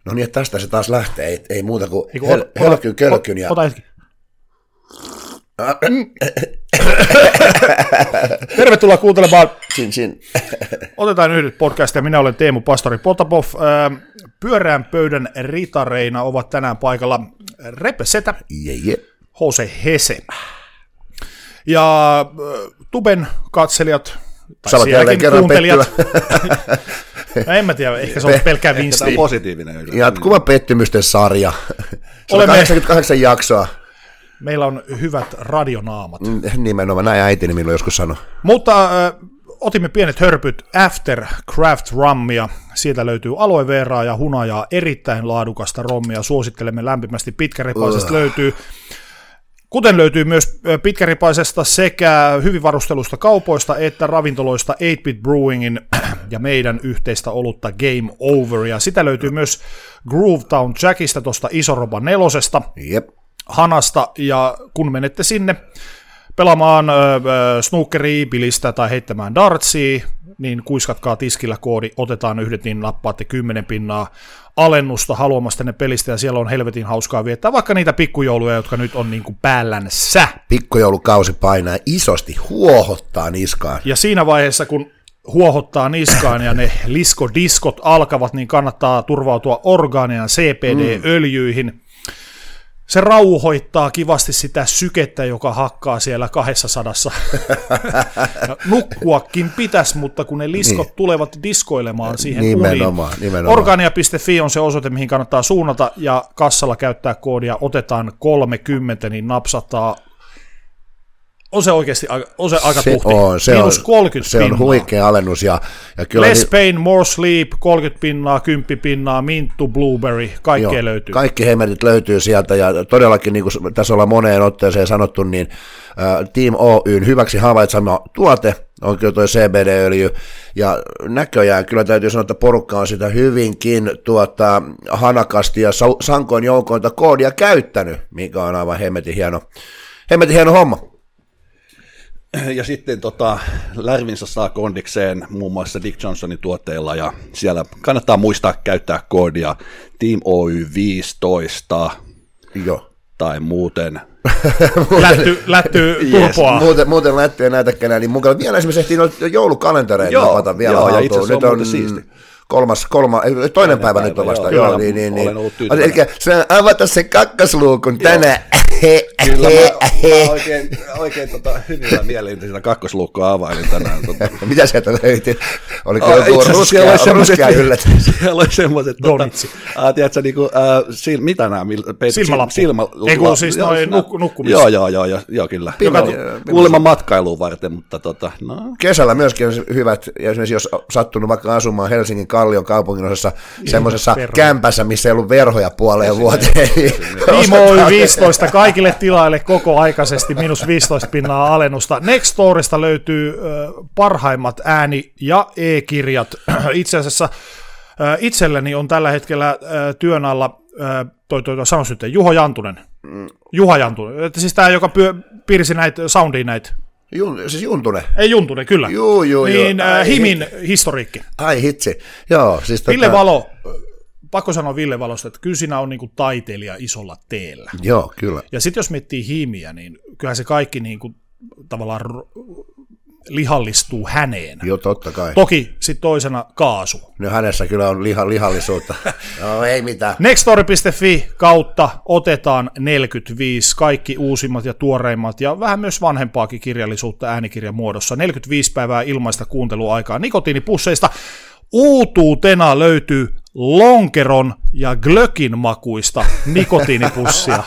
No niin, että tästä se taas lähtee, ei muuta kuin hölkyn ja... Ota hetki. Tervetuloa kuuntelemaan. Otetaan yhdet podcastia. Minä olen Teemu Pastori Potapov. Pyöreän pöydän ritareina ovat tänään paikalla Repe Setä, Jose Hese ja Tuben katselijat, tai sielläkin kuuntelijat. No en mä tiedä, ehkä se on pelkkää vinstiä. Tämä on positiivinen. Jatkuva pettymysten sarja. Olemme 88 jaksoa. Meillä on hyvät radionaamat. Nimenomaan, näin äitini minulle joskus sanoi. Mutta otimme pienet hörpyt After Craft Rummia. Sieltä löytyy aloe veraa ja hunajaa, erittäin laadukasta rommia. Suosittelemme lämpimästi. Pitkäripaisesta löytyy. Kuten löytyy myös pitkäripaisesta sekä hyvin varustelusta kaupoista että ravintoloista 8-Bit Brewingin ja meidän yhteistä olutta Game Overia. Sitä löytyy myös Groovetown Jackista tuosta Isoroba 4:sta. Jep. Hanasta, ja kun menette sinne pelaamaan snookeria, bilistä tai heittämään dartsia, niin kuiskatkaa tiskillä koodi, otetaan yhdet, niin nappaatte 10 pinnaa alennusta haluamastanne pelistä, ja siellä on helvetin hauskaa viettää vaikka niitä pikkujouluja, jotka nyt on niin kuin päällänsä. Pikkujoulukausi painaa isosti, huohottaa niskaan. Ja siinä vaiheessa, kun huohottaa niskaan ja ne liskodiskot alkavat, niin kannattaa turvautua orgaaneja CBD-öljyihin. Se rauhoittaa kivasti sitä sykettä, joka hakkaa siellä 200. Nukkuakin pitäisi, mutta kun ne liskot tulevat diskoilemaan siihen uniin. Organia.fi on se osoite, mihin kannattaa suunnata, ja kassalla käyttää koodia otetaan 30, niin napsattaa. On se oikeasti aika tuhti. Miinus 30 se on huikea alennus. Ja kyllä Less pain, more sleep, 30 pinnaa, 10 pinnaa, minttu, blueberry, kaikkea löytyy. Kaikki hemmetit löytyy sieltä, ja todellakin, niin kuin tässä ollaan moneen otteeseen sanottu, niin Team Oyn hyväksi havaitsema tuote on kyllä tuo CBD-öljy, ja näköjään kyllä täytyy sanoa, että porukka on sitä hyvinkin hanakasti ja sankoin joukointa koodia käyttänyt, mikä on aivan hemmetin hieno homma. Ja sitten Lärvinsä saa kondikseen muun muassa Dick Johnsonin tuotteilla, ja siellä kannattaa muistaa käyttää koodia Team Oy 15 tai muuten. Lättyy turpoa. Muuten lättyy näitä kenää, niin mukaan vielä esimerkiksi ehtiin noita joulukalentereita napata vielä haltuun. Ja itse asiassa on muuten siisti. Toinen päivä nyt on vasta. Joo, niin. Eli se avata se kakkosluukun tänään. Kyllä, mä oikein hyvillä mielin siinä kakkosluukkoa availin tänään. Mitä sieltä löytyi? Oliko joku ruskea yllätys? Siellä oli semmoiset, tiedätkö, mitä nämä? Silmälappu. Ei kun siis noin nukkumissa. Joo, kyllä. Kuulemma matkailuun varten, mutta no. Kesällä myöskin on hyvät, ja esimerkiksi jos sattunut vaikka asumaan Helsingin Kallion kaupunginosassa semmoisessa kämpässä, missä ei ollut verhoja puoleen vuoteen. Viimoy 15 kaikille tilaille koko aikaisesti minus 15 pinnaa alennusta. Nextoresta löytyy parhaimmat ääni- ja e-kirjat. Itse asiassa itselleni on tällä hetkellä työn alla, sanoisi nyt, Juha Jantunen. Että siis tämä, joka piirsi näitä soundia näitä. Siis Juntunen? Ei Juntunen, kyllä. Joo. Niin Himin historiikki. Ai hitsi, joo. Siis Ville Valo. Pakko sanoa Ville Valosta, että kyllä siinä on niinku taiteilija isolla teellä. Joo, kyllä. Ja sitten jos miettii Himiä, niin kyllähän se kaikki niinku tavallaan lihallistuu häneen. Joo, totta kai. Toki sitten toisena Kaasu. No hänessä kyllä on lihallisuutta. No ei mitään. Nextory.fi kautta otetaan 45, kaikki uusimmat ja tuoreimmat ja vähän myös vanhempaakin kirjallisuutta äänikirjan muodossa. 45 päivää ilmaista kuunteluaikaa nikotiinipusseista. Uutuutena löytyy lonkeron ja glökin makuista nikotiinipussia.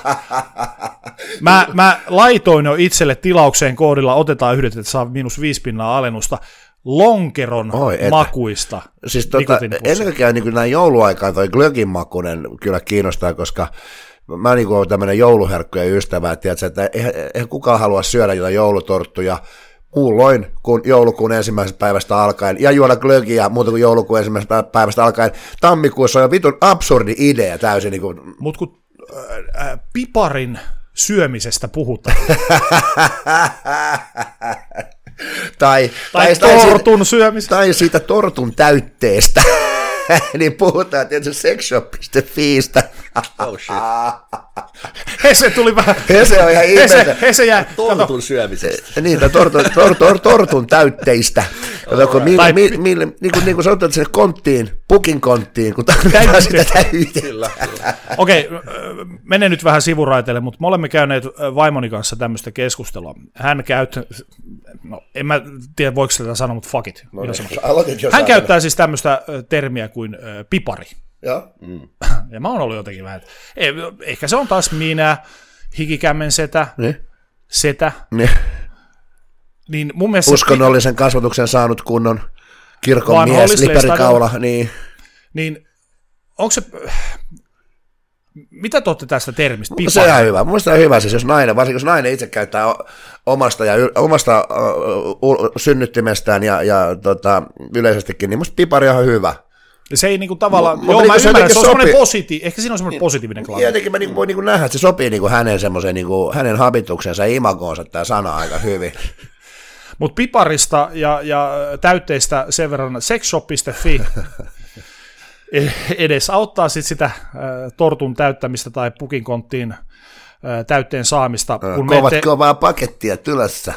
Mä laitoin jo itselle tilaukseen koodilla, otetaan yhdet, että saa minus 5 pinnaa alennusta, lonkeron makuista siis ennen kaikkea niin näin jouluaikaan toi glökin makuinen kyllä kiinnostaa, koska mä niin olen tämmöinen jouluherkkujen ystävä, että eihän kukaan halua syödä jotain joulutorttuja, muulloin kuin joulukuun ensimmäisestä päivästä alkaen, ja juoda glögiä muuta kuin joulukuun ensimmäisestä päivästä alkaen. Tammikuussa on jo vitun absurdi idea täysin. Niin kuin... Mutta kun piparin syömisestä puhutaan. tai tortun syömisestä. Tai siitä tortun täytteestä. niin puhutaan tietysti sexshop.fiistä. Oh shit. Hese tuli vähän. Hese on ihan ihmeeltä. Hese jää. Tortun syömisestä. Niin, tortun täytteistä. Kato, niin kuin sanotaan sinne konttiin, pukin konttiin, kun tarvitaan sitä täytettä. Okei, mene nyt vähän sivuraiteille, mutta me olemme käyneet vaimoni kanssa tämmöistä keskustelua. Hän no en mä tiedä voiko sitä sanoa, mutta fuck it. No, hän käyttää siis tämmöistä termiä kuin pipari. Ja? Ja mä oon ollut jotenkin vähän, ehkä se on taas minä, hikikämmen setä. Niin mun mielestä uskonnollisen kasvatuksen saanut kunnon kirkon mies, liperikaula. Niin onko se, mitä te olette tästä termistä? Se on ihan hyvä. Mun mielestä on hyvä, siis jos nainen, varsinkin jos nainen itse käyttää omasta synnyttimestään ja yleisestikin, niin musta pipari on hyvä. Se ei niinku tavallaan, mä ymmärrän, se on semmoinen ehkä siinä on semmoinen positiivinen klavi. Jotenkin mä voin nähdä, että se sopii hänen semmoiseen, hänen habituksensa ja imagoonsa tämä sana aika hyvin. Mutta piparista ja täytteistä sen verran sexshop.fi edes auttaa sitä tortun täyttämistä tai pukinkonttiin täytteen saamista. Kun kovaa pakettia tulossa.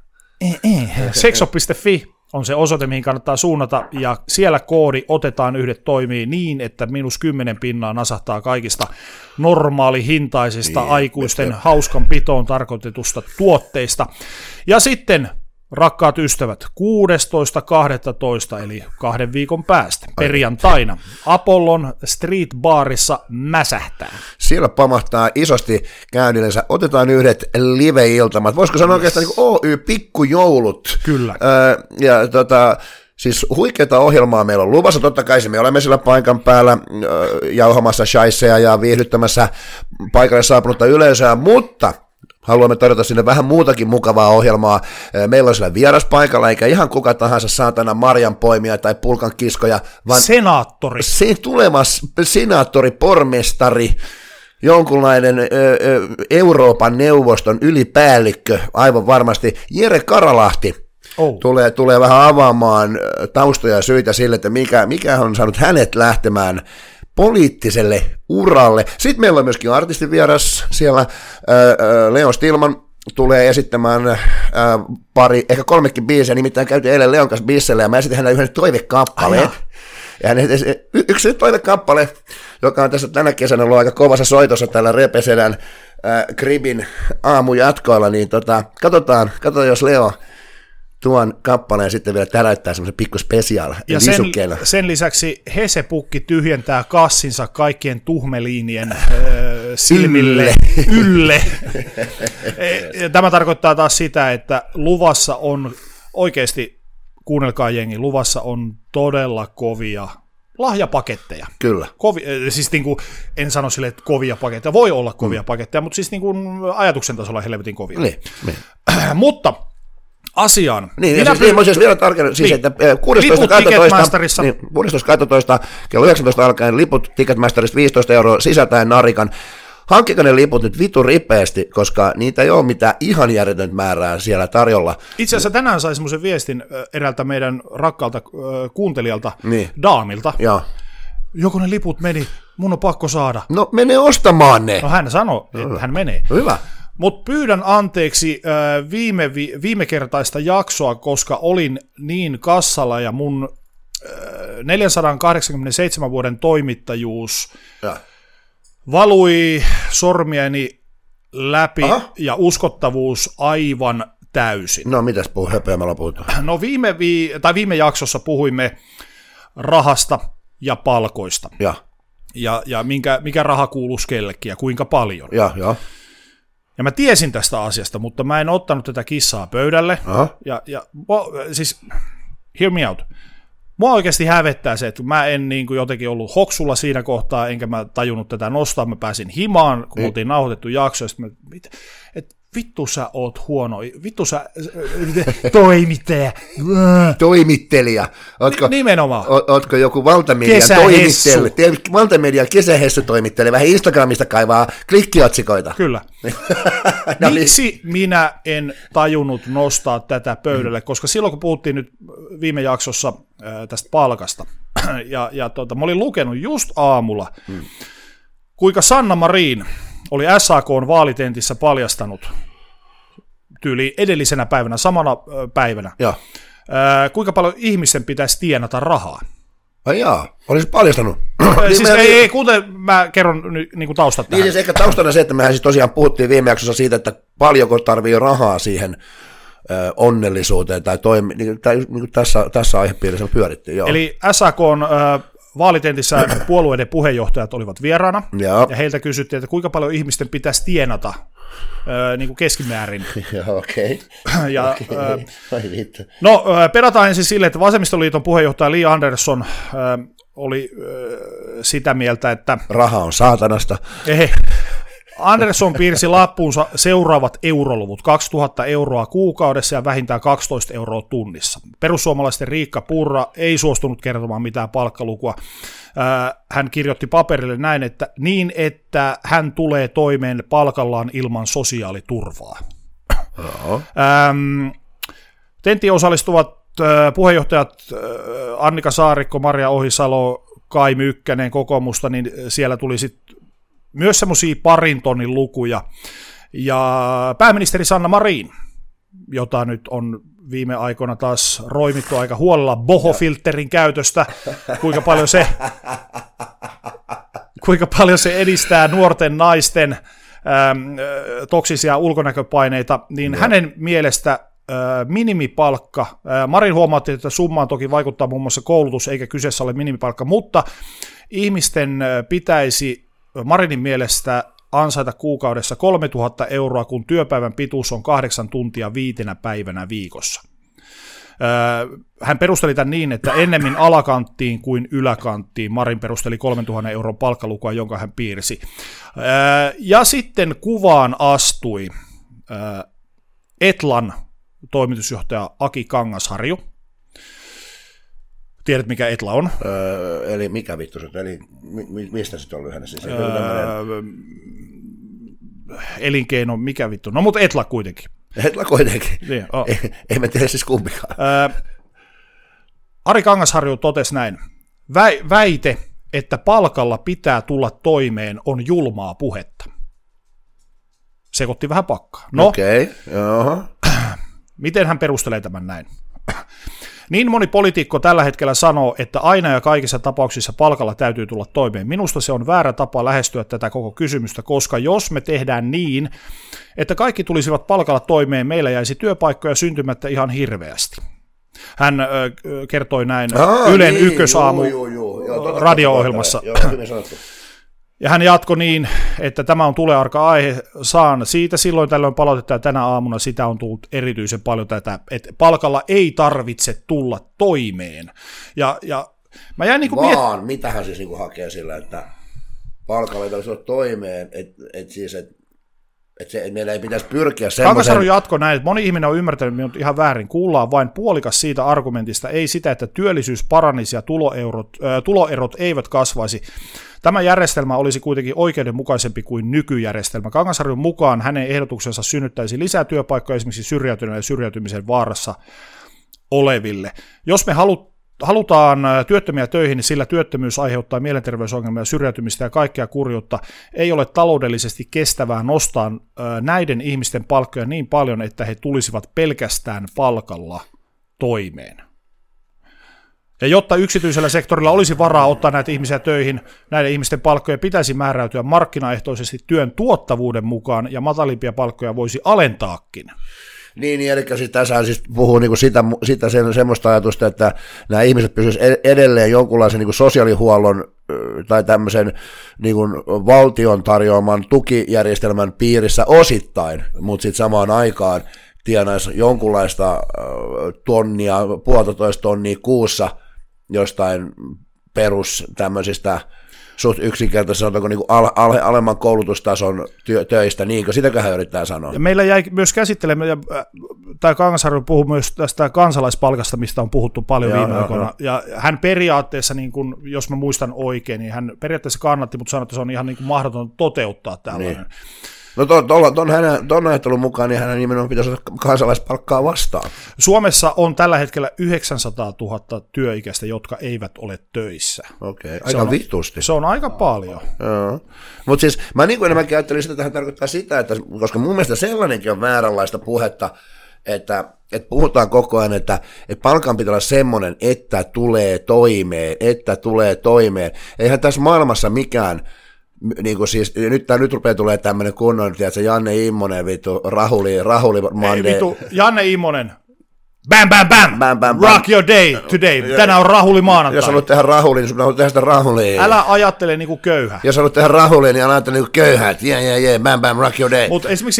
Sexshop.fi on se osoite, mihin kannattaa suunnata, ja siellä koodi otetaan yhdet toimii niin, että -10 nasahtaa kaikista normaalihintaisista aikuisten hauskan pitoon tarkoitetusta tuotteista. Ja sitten, rakkaat ystävät, 16.12. eli 2 viikon päästä, perjantaina, Apollon Street Barissa mäsähtää. Siellä pamahtaa isosti käynnillensä, otetaan yhdet live-iltamat, voisiko sanoa oikeastaan niin Oy-pikkujoulut. Kyllä. Siis huikeata ohjelmaa meillä on luvassa, totta kai me olemme siellä paikan päällä jauhamassa shaisseja ja viihdyttämässä paikalle saapunutta yleisöä, mutta haluamme tarjota sinne vähän muutakin mukavaa ohjelmaa. Meillä on siellä vieras paikalla, eikä ihan kuka tahansa saatana marjanpoimia tai pulkan kiskoja, vaan senaattori. Tuleva senaattori, pormestari, jonkunlainen Euroopan neuvoston ylipäällikkö, aivan varmasti, Jere Karalahti. Tulee vähän avaamaan taustoja ja syitä sille, että mikä on saanut hänet lähtemään poliittiselle uralle. Sitten meillä on myöskin artistivieras siellä, Leo Stilman tulee esittämään ehkä 3 biisiä, nimittäin käytiin eilen Leon kanssa biisellä, ja mä esitin hänelle yhden toivekappaleen. Ja yksi toivekappale, joka on tässä tänä kesänä ollut aika kovassa soitossa täällä Repesedän Kribin aamujatkoilla, niin katsotaan, jos Leo tuon kappaleen sitten vielä täräyttää semmoisen pikku special. Ja sen lisäksi Hesepukki tyhjentää kassinsa kaikkien tuhmeliinien silmille. Ylle. Tämä tarkoittaa taas sitä, että luvassa on oikeasti, kuunnelkaa jengi, luvassa on todella kovia lahjapaketteja. Kyllä. Siis niin kuin, en sano sille, että kovia paketteja, voi olla kovia paketteja, mutta siis niin kuin ajatuksen tasolla helvetin kovia. Niin. Mutta asiaan. Niin, siis vielä tarkemmin, siis, että 16.12. kello 19 alkaen liput Ticketmasterista 15 € sisältäen narikan. Hankkikaa ne liput nyt vitu ripeästi, koska niitä ei ole mitään ihan järjetöntä määrää siellä tarjolla. Itse asiassa tänään sai semmoisen viestin eräältä meidän rakkaalta kuuntelijalta, Daamilta. Ja. Joko ne liput meni, mun on pakko saada. No mene ostamaan ne. No hän sanoi, että hän menee. Hyvä. Mutta pyydän anteeksi viimekertaista jaksoa, koska olin niin kassalla ja mun 487 vuoden toimittajuus valui sormieni läpi ja uskottavuus aivan täysin. No mitäs höpöämällä puhutaan? No viime jaksossa puhuimme rahasta ja palkoista. Ja mikä raha kuuluisi kellekin ja kuinka paljon. Ja mä tiesin tästä asiasta, mutta mä en ottanut tätä kissaa pöydälle. Siis, hear me out. Mua oikeasti hävettää se, että mä en niin kuin jotenkin ollut hoksulla siinä kohtaa, enkä mä tajunnut tätä nostaa. Mä pääsin himaan, kun me oltiin nauhoitettu jakso, että vittu sä oot huono, vittu sä toimittaja. Toimittelija. Nimenomaan. Ootko joku valtamedian kesähessu toimittelija, vähän Instagramista kaivaa klikkiotsikoita? Kyllä. Miksi minä en tajunnut nostaa tätä pöydälle, koska silloin kun puhuttiin nyt viime jaksossa tästä palkasta, Mä olin lukenut just aamulla, kuinka Sanna Marin oli SAK:n vaalitentissä paljastanut tyyli edellisenä päivänä, samana päivänä, kuinka paljon ihmisten pitäisi tienata rahaa. Ai jaa, olisi paljastanut. Siis ei, kuten mä kerron niin kuin taustat tähän. Niin siis ehkä taustana se, että mehän siis tosiaan puhuttiin viime jaksossa siitä, että paljonko tarvii rahaa siihen onnellisuuteen, tai tässä aihepiirissä pyörittiin. Joo. Eli SAK:n vaalitentissä puolueiden puheenjohtajat olivat vieraana, ja heiltä kysyttiin, että kuinka paljon ihmisten pitäisi tienata niin kuin keskimäärin. Okei. Perataan ensin silleen, että Vasemmistoliiton puheenjohtaja Li Andersson oli sitä mieltä, että raha on saatanasta. Andersson piirsi lappuunsa seuraavat euroluvut, 2000 euroa kuukaudessa ja vähintään 12 euroa tunnissa. Perussuomalaisten Riikka Purra ei suostunut kertomaan mitään palkkalukua. Hän kirjoitti paperille näin, että hän tulee toimeen palkallaan ilman sosiaaliturvaa. Tenttiin osallistuvat puheenjohtajat Annika Saarikko, Maria Ohisalo, Kai Mykkänen kokoomusta, niin siellä tuli sitten myös semmoisia parin tonnin lukuja. Ja pääministeri Sanna Marin, jota nyt on viime aikoina taas roimittu aika huolella bohofilterin käytöstä, kuinka paljon se edistää nuorten naisten toksisia ulkonäköpaineita, niin hänen mielestä minimipalkka, Marin huomautti, että summaan toki vaikuttaa muun muassa koulutus, eikä kyseessä ole minimipalkka, mutta ihmisten pitäisi Marinin mielestä ansaita kuukaudessa 3000 euroa, kun työpäivän pituus on 8 tuntia 5 päivänä viikossa. Hän perusteli tämän niin, että ennemmin alakanttiin kuin yläkanttiin. Marin perusteli 3000 euron palkkalukua, jonka hän piirsi. Ja sitten kuvaan astui Etlan toimitusjohtaja Aki Kangasharju. Tiedät, mikä Etla on? Eli mikä vittu se, eli mistä sitten on lyhenne? Siis elinkeino, mikä vittu? No, mutta Etla kuitenkin. Etla kuitenkin. Niin, ei me tiedä siis kumpikaan. Ari Kangasharju totesi näin. Väite, että palkalla pitää tulla toimeen, on julmaa puhetta. Sekoitti vähän pakkaa. No, okei, joo. Miten hän perustelee tämän näin? Niin moni poliitikko tällä hetkellä sanoo, että aina ja kaikissa tapauksissa palkalla täytyy tulla toimeen. Minusta se on väärä tapa lähestyä tätä koko kysymystä, koska jos me tehdään niin, että kaikki tulisivat palkalla toimeen, meillä jäisi työpaikkoja syntymättä ihan hirveästi. Hän kertoi näin Ylen Ykkösaamu radio-ohjelmassa. Ja hän jatkoi niin, että tämä on tulearka aihe, saan siitä silloin tällöin palautetta, ja tänä aamuna sitä on tullut erityisen paljon tätä, että palkalla ei tarvitse tulla toimeen. Ja mä jäin vaan, mitä hän siis hakee sillä, että palkalla ei tarvitse tulla toimeen, että meillä ei pitäisi pyrkiä semmoisen. Kangasharju jatkoi näin, että moni ihminen on ymmärtänyt minut ihan väärin. Kuullaan vain puolikas siitä argumentista, ei sitä, että työllisyys paranisi ja tuloerot eivät kasvaisi. Tämä järjestelmä olisi kuitenkin oikeudenmukaisempi kuin nykyjärjestelmä. Kangasharjun mukaan hänen ehdotuksensa synnyttäisi lisää työpaikkoja esimerkiksi syrjäytyneille ja syrjäytymisen vaarassa oleville. Jos me halutaan työttömiä töihin, niin sillä työttömyys aiheuttaa mielenterveysongelmia, syrjäytymistä ja kaikkea kurjuutta. Ei ole taloudellisesti kestävää nostaa näiden ihmisten palkkoja niin paljon, että he tulisivat pelkästään palkalla toimeen. Ja jotta yksityisellä sektorilla olisi varaa ottaa näitä ihmisiä töihin, näiden ihmisten palkkoja pitäisi määräytyä markkinaehtoisesti työn tuottavuuden mukaan, ja matalimpia palkkoja voisi alentaakin. Niin, eli siis tässä siis puhuu niinku sitä semmoista ajatusta, että nämä ihmiset pysyisivät edelleen jonkunlaisen niinku sosiaalihuollon tai tämmöisen niinku valtion tarjoaman tukijärjestelmän piirissä osittain, mutta sitten samaan aikaan tienaisi jonkunlaista tonnia, 1,5 tonnia kuussa jostain perus tämmöisistä suht yksinkertaisesti sanotaanko niin alemman koulutustason töistä, niinkö sitäköhän yrittää sanoa. Ja meillä jäi myös käsittelemään, tämä Kangasharju puhuu myös tästä kansalaispalkasta, mistä on puhuttu paljon viime aikoina, ja hän periaatteessa, niin kuin, jos mä muistan oikein, niin hän periaatteessa kannatti, mutta sanoi, että se on ihan niin kuin mahdoton toteuttaa tällainen. Niin. No ton ajattelun mukaan niin hänen nimenomaan pitäisi olla kansalaispalkkaa vastaan. Suomessa on tällä hetkellä 900 000 työikäistä, jotka eivät ole töissä. Okei, aika vitusti. Se on aika paljon. Mutta siis mä niin kuin enemmänkin ajattelin sitä, että tähän tarkoittaa sitä, että koska mun mielestä sellainenkin on vääränlaista puhetta, että puhutaan koko ajan, että palkan pitää olla semmoinen, että tulee toimeen. Eihän tässä maailmassa mikään, niin kuin siis, nyt rupeaa tulee tämmöinen kunnon, tiedätkö, Janne Immonen, Rahuli Monday. Ei vittu, Janne Immonen. Bam, bam, bam, bam, bam, rock your day today. Tänään on Rahuli maanantai. Jos haluat tehdä Rahuli, niin sun haluat tehdä sitä Rahulia. Älä ajattele niinku köyhä. Jos haluat tehdä Rahulia, niin älä ajattele niinku köyhät. Bam, bam, rock your day. Mutta esimerkiksi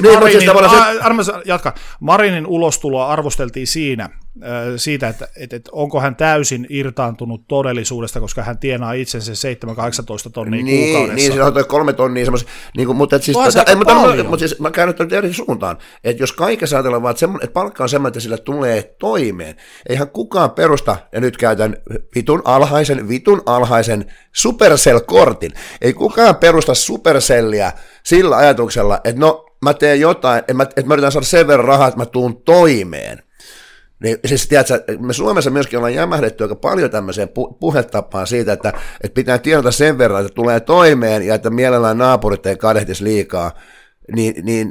niin, Marinin ulostuloa arvosteltiin siitä, että onko hän täysin irtaantunut todellisuudesta, koska hän tienaa itsensä 7-18 tonnia kuukaudessa. Niin, siinä on 3 tonnia semmoisia, niin mutta siis mä käyn nyt eri suuntaan, että jos kaikessa ajatellaan vaan, että palkka on semmoinen, että sillä tulee toimeen, eihän kukaan perusta, ja nyt käytän vitun alhaisen Supercell-kortin, ei kukaan perusta Supercellia sillä ajatuksella, että no mä teen jotain, että mä yritän saada sen verran rahaa, että mä tuun toimeen. Niin, siis tiedätkö, me Suomessa myöskin ollaan jämähdetty aika paljon tämmöiseen puhetapaan siitä, että pitää tiedota sen verran, että tulee toimeen ja että mielellään naapurit ei kadehtisi liikaa, niin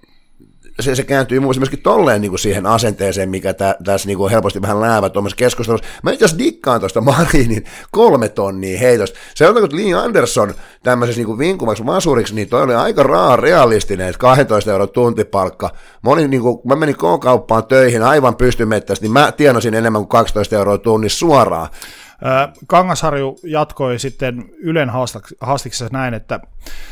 se kääntyy myöskin tolleen niin kuin siihen asenteeseen, mikä tässä niin kuin helposti vähän läävä tuommoisessa keskustelussa. Mä itse asiassa dikkaan tuosta Marinin 3 tonnia heitosta. Se on kun Lee Anderson tämmöisessä niin kuin vinkuvaksi vasuriksi, niin toi oli aika realistinen, että 12 € tuntipalkka. Mä menin K-kauppaan töihin aivan pystymettästä, niin mä tienasin enemmän kuin 12 € tunnissa suoraan. Kangasharju jatkoi sitten Ylen haastiksessa näin, että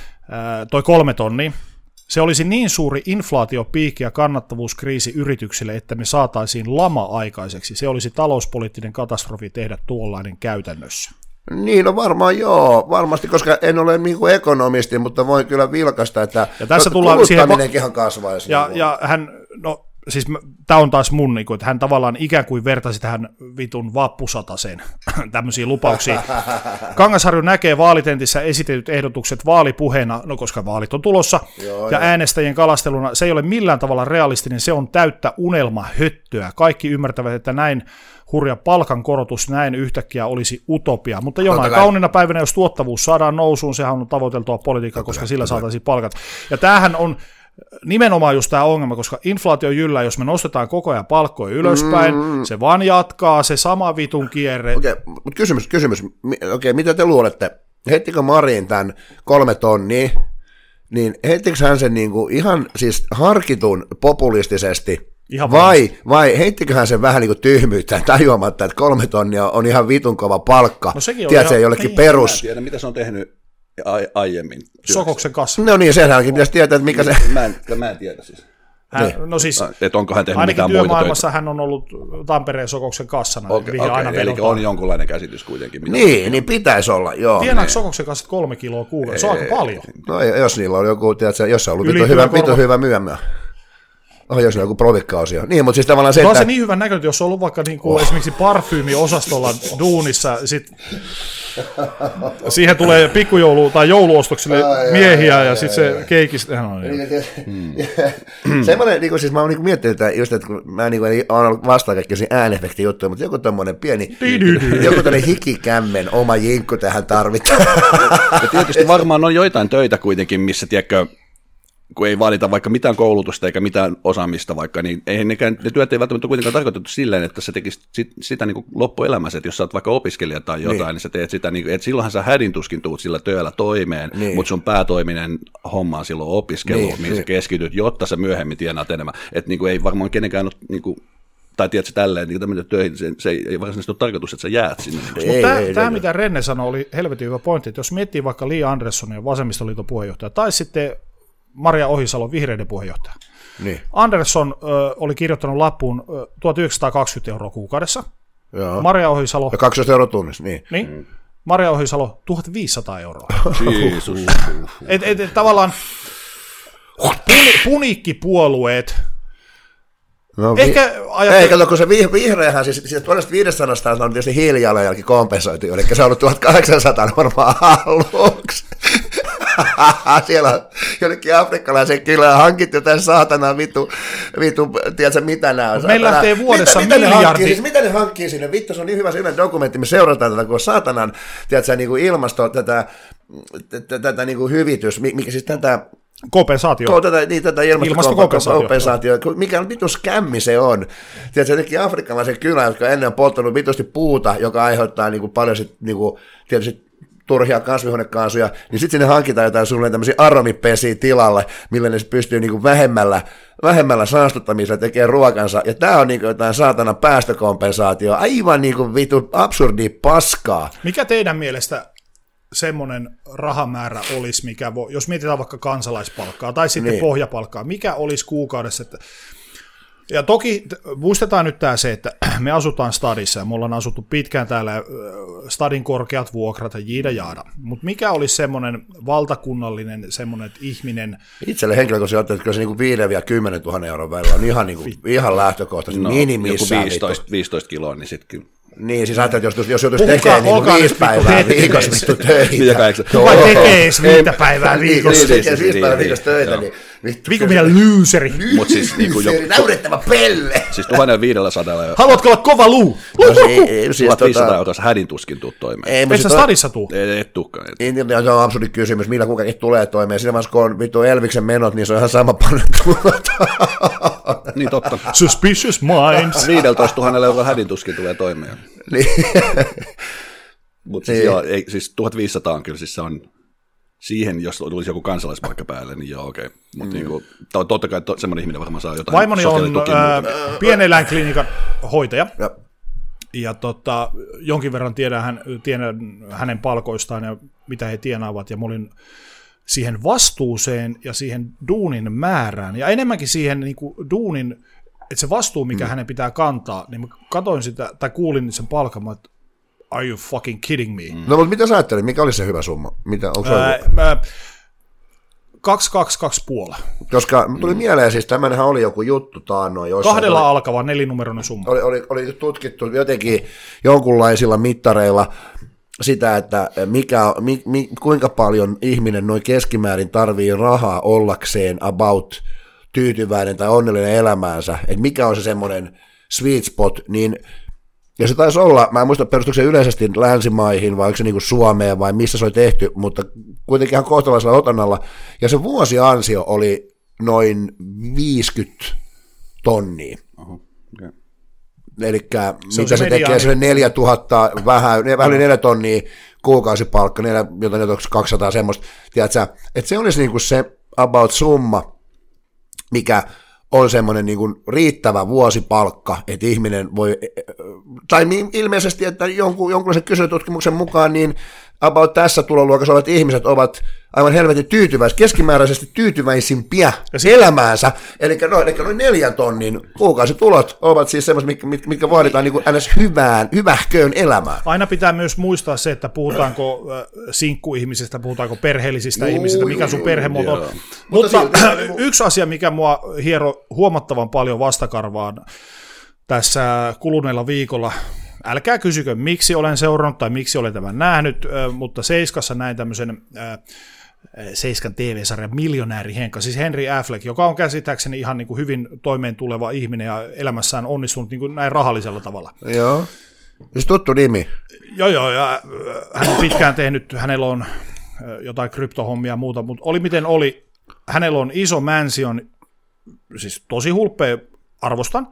toi 3 tonnia, se olisi niin suuri inflaatiopiikki ja kannattavuuskriisi yrityksille, että me saataisiin lama aikaiseksi. Se olisi talouspoliittinen katastrofi tehdä tuollainen käytännössä. Niin, no varmaan joo, varmasti, koska en ole niin kuin ekonomisti, mutta voin kyllä vilkaista, että kuluttaminenkin kasvaisi. Ja hän, no siis tämä on taas mun, että hän tavallaan ikään kuin vertasi tähän vitun vappusataseen tämmöisiä lupauksia. Kangasharju näkee vaalitentissä esitetyt ehdotukset vaalipuheena, no koska vaalit on tulossa, ja äänestäjien kalasteluna se ei ole millään tavalla realistinen, se on täyttä unelmahöttöä. Kaikki ymmärtävät, että näin hurja palkankorotus näin yhtäkkiä olisi utopia, mutta jonain kauniina päivänä, jos tuottavuus saadaan nousuun, sehän on tavoiteltua politiikkaa, koska sillä saataisiin palkat. Ja tämähän on nimenomaan just tämä ongelma, koska inflaatio jyllää, jos me nostetaan koko ajan palkkoja ylöspäin, se vaan jatkaa, se sama vitun kierre. Okei, mutta kysymys. Okei, mitä te luulette? Heittikö Marin tämän 3 tonnia, niin heittikö hän sen niinku ihan siis harkitun populistisesti, vai heittikö hän sen vähän niin kuin tyhmyyttä tajuamatta, että 3 tonnia on ihan vitun kova palkka, no tiedätkö, jollekin perus. Mä en tiedä, mitä se on tehnyt aiemmin. Sokoksen kanssa. No niin, senhänkin pitäisi tietää, että mikä se... Mä en tiedä siis. No siis, että onko hän tehnyt ainakin mitään muita työmaailmassa hän on ollut Tampereen Sokoksen kassana. Eli on jonkunlainen käsitys kuitenkin. Niin pitäisi olla, joo. Tienaatko Sokoksen kanssa 3 kiloa kuukaudessa? Se on aika paljon. No jos niillä on joku, tiedätkö, jos se on ollut hyvä myymään. Jos on joku provikkaosio. Niin, mutta siis tavallaan se, että... se niin hyvän näköinen, jos on ollut vaikka niin kuin esimerkiksi parfyymiosastolla duunissa, siihen tulee pikkujoulu- tai jouluostoksille miehiä, ja sitten se keikistä... Semmoinen, niin siis mä oon miettinyt, että kun mä oon ollut vastaan kaikkia äänefekti juttuja, mutta joku tommoinen pieni, joku tämmöinen hikikämmen oma jinkku tähän tarvitaan. Ja tietysti varmaan on joitain töitä kuitenkin, missä, tiedätkö, kun ei vaadita vaikka mitään koulutusta eikä mitään osaamista vaikka, niin eihän ne työt ei välttämättä kuitenkaan tarkoitettu silleen, että sä tekisit sitä niin kuin loppuelämässä, että jos sä oot vaikka opiskelija tai jotain, niin sä teet sitä, niin kuin, että silloinhan sä hädintuskin tuut sillä työllä toimeen, mutta sun päätoiminen homma on silloin opiskelu, mihin sä keskityt, jotta sä myöhemmin tienaat enemmän. Että niin kuin ei varmaan kenenkään ole... Niin kuin, tai tiedätkö tälleen, niin tämmöinen töihin, se ei varsinaisesti ole tarkoitus, että sä jäät sinne. Tämä, mitä Renne sanoi, oli helvetin hyvä pointti, että jos miettii vaikka Lee Anderssonia, vasemmistoliiton puheenjohtaja, tai sitten Maria Ohisalo, vihreiden puheenjohtaja. Niin. Andersson oli kirjoittanut lappuun 1920 € kuukaudessa. Joo. Maria Ohisalo... Ja 12 € tunnissa, niin. Maria Ohisalo 1500 €. Jeesus. Tavallaan puniikkipuolueet... No, kato, kun se vihreähän, siis todesta 500 on tietysti hiilijalanjälki kompensoitu, eli se on ollut 1800 varmaan aluksi. jonnekin afrikkalaisen kylään, hankit jotain saatanaa vitu, tiedätkö mitä nämä on? Meillä lähtee vuodessa miljardi. Mitä ne hankkii sinne? Vittu, se on niin hyvä se Ylen dokumentti, me seurataan tätä, kun saatanan, tiedätkö, niin kuin ilmasto, tätä niin kuin hyvitys, mikä siis tätä... Kompensaatio. Tätä ilmastokompensaatio. Mikä on vitu skämmi se on. Tiedätkö, jotenkin afrikkalaisen kylän, jotka ennen on polttanut vitusti puuta, joka aiheuttaa niin kuin paljon sit, niin kuin, tietysti turhia kasvihuonekaasuja, niin sitten sinne hankitaan jotain sulle tämmöisiä aromipesiä tilalle, millä ne pystyy niin kuin vähemmällä saastuttamisella tekemään ruokansa. Ja tämä on niin kuin jotain saatana päästökompensaatio. Aivan niin kuin vitu absurdia paskaa. Mikä teidän mielestä semmoinen rahamäärä olisi, mikä voi, jos mietitään vaikka kansalaispalkkaa tai sitten pohjapalkkaa, mikä olisi kuukaudessa? Ja toki muistetaan nyt tämä se, että me asutaan stadissa ja me ollaan asuttu pitkään täällä, stadin korkeat vuokrat ja jaada. Mutta mikä olisi semmoinen valtakunnallinen semmoinen, että ihminen... Itselle henkilökohtaisesti ajattelin, että kyllä se niin 5 ja 10 000 euron välillä on ihan lähtökohtaisesti minimissään. Joku 15 kiloa, niin sitten kyllä. Niin, siis ajattelin, että jos joutuisi tekemään niin 5 päivää viikossa vittu töitä. Kuka tekee edes 5 päivää viikossa? 5 päivää viikossa töitä, niin vittu minä lyyseri. Mut siis niinku naurettava pelle. Siis 1500 €. Haluatko olla kova luu? 1500 € hädin tuskin tuu toimeen. Et sä stadissa tuu? Et tuukaan. Se on absurdi kysymys, millä kukakin tulee toimeen. Siinä vaiheessa, kun on vittu Elviksen menot, niin se on ihan sama paljon Niin totta. Suspicious minds. 15 000 € hädin tuskin tulee toimeen. Niin. Mutta siis, joo, siis 1500 on kyllä, siis se on siihen, jos tulisi joku kansalaispaikka päälle, niin joo, okei. Mutta niinku, totta kai semmoinen ihminen varmaan saa jotain. Vaimoni on pieneläinklinikan hoitaja. Ja jonkin verran tiedän hänen palkoistaan ja mitä he tienaavat, ja mä olin siihen vastuuseen ja siihen duunin määrään, ja enemmänkin siihen niin kuin duunin, että se vastuu, mikä hänen pitää kantaa, niin mä katsoin sitä, tai kuulin sen palkan, että are you fucking kidding me? No, mutta mitä sä ajattelit, mikä oli se hyvä summa? Onko se 2,5. Koska tuli mieleen, siis tämmöinenhän oli joku juttu taannoin. 2 alkava 4-numeroinen summa. Oli tutkittu jotenkin jonkunlaisilla mittareilla sitä, että kuinka paljon ihminen noin keskimäärin tarvii rahaa ollakseen about tyytyväinen tai onnellinen elämäänsä, että mikä on se semmoinen sweet spot, niin ja se taisi olla, mä en muista perustuiko se yleisesti länsimaihin vai onko se niinku Suomeen vai missä se oli tehty, mutta kuitenkin ihan kohtalaisella otannalla, ja se vuosiansio oli noin 50 tonnia. Okay. Elikkä mitä se tekee, se 4000, vähän yli 4 tonnia kuukausipalkka, jotain 200 semmoista, tiedätkö, että se olisi niinku se about summa, mikä on semmoinen niin kuin riittävä vuosipalkka, että ihminen voi, tai ilmeisesti, että jonkunlaisen kyselytutkimuksen mukaan, niin about tässä tuloluokassa olevat ihmiset ovat aivan helvetin keskimääräisesti tyytyväisimpiä elämäänsä, eli noin 4 tonnin kuukausitulot ovat siis semmoiset, mitkä vaaditaan niin kuin ns. Hyvähköön elämään. Aina pitää myös muistaa se, että puhutaanko sinkkuihmisistä, puhutaanko perheellisistä ihmisistä, mikä sun perhemuoto on. Mutta yksi asia, mikä mua hiero huomattavan paljon vastakarvaan tässä kuluneella viikolla, älkää kysykö, miksi olen seurannut tai miksi olen tämän nähnyt, mutta Seiskassa näin tämmöisen Seiskan TV-sarjan Miljonääri Henkka, siis Henry Affleck, joka on käsittääkseni ihan niin kuin hyvin toimeen tuleva ihminen ja elämässään onnistunut niin kuin näin rahallisella tavalla. Joo, siis tuttu nimi. Joo, ja hän on pitkään tehnyt, hänellä on jotain kryptohommia ja muuta, mutta oli miten oli, hänellä on iso mansion, siis tosi hulppea, arvostan,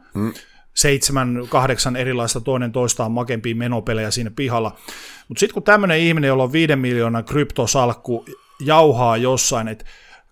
7-8 erilaista toinen toistaan makempia menopelejä siinä pihalla. Mutta sitten kun tämmöinen ihminen, jolla on 5 miljoonan kryptosalkku, jauhaa jossain, että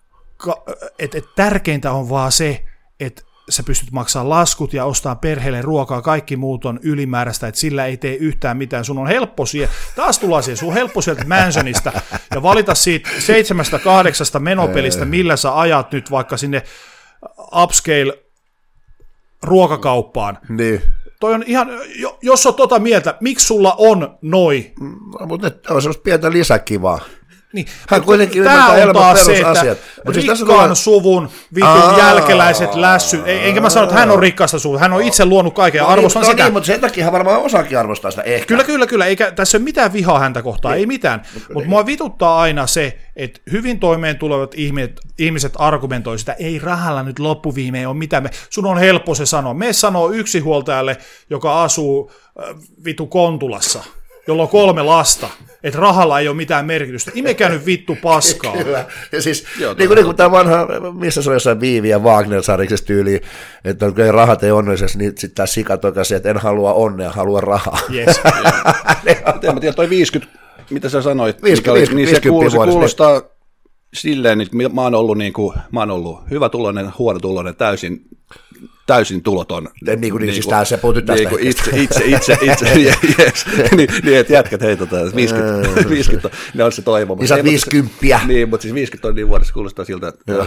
tärkeintä on vaan se, että sä pystyt maksamaan laskut ja ostaa perheelle ruokaa, kaikki muut on ylimääräistä, että sillä ei tee yhtään mitään. Sun on helppo taas tullaan siihen, sun on helppo sieltä mansionista ja valita siitä 7-8 menopelistä, millä sä ajat nyt vaikka sinne upscale ruokakauppaan. Niin. Toi on ihan, jos on mieltä, miksi sulla on noi? Mutta on semmoista pientä lisäkivaa. Niin. Hän kuitenkin Tämä on elämän taas se, perusasiat. että rikkaan suvun vitun jälkeläiset lässy. Enkä mä sano, että hän on rikkaasta suvun. Hän on itse luonut kaiken ja arvostan sitä. Niin, mutta sen takia hän varmaan osaakin arvostaa sitä ehkä. Kyllä. Eikä tässä ole mitään vihaa häntä kohtaan, ei mitään. Mutta mua vituttaa aina se, että hyvin toimeen tulevat ihmiset argumentoi sitä, ei rahalla nyt loppuviimeen ole mitään. Sun on helppo se sanoa. Me sanoo yksinhuoltajalle, joka asuu vitu Kontulassa, jolla on 3 lasta, että rahalla ei ole mitään merkitystä. Imekää nyt vittu paskaa. Kyllä. Ja siis, niin kuin tämä vanha, missä se on jossain Viivi ja Wagner-sarjiksessa tyyliin, että kun rahat ei onnellisessa, niin sitten tämä sika tokasi, että en halua onnea, haluan rahaa. Yes. Mä tiedän, toi 50, mitä sä sanoit, 50 niin se kuulostaa silleen, että mä oon ollut hyvä tuloinen, huono tuloinen, täysin tuloton. Siis se puhuttu tästä. Itse yes. niin, että jätkät hei 50, ne on se toivo. Niin sä oot 50. Niin, mutta siis 50 tonnia vuodessa kuulostaa siltä, että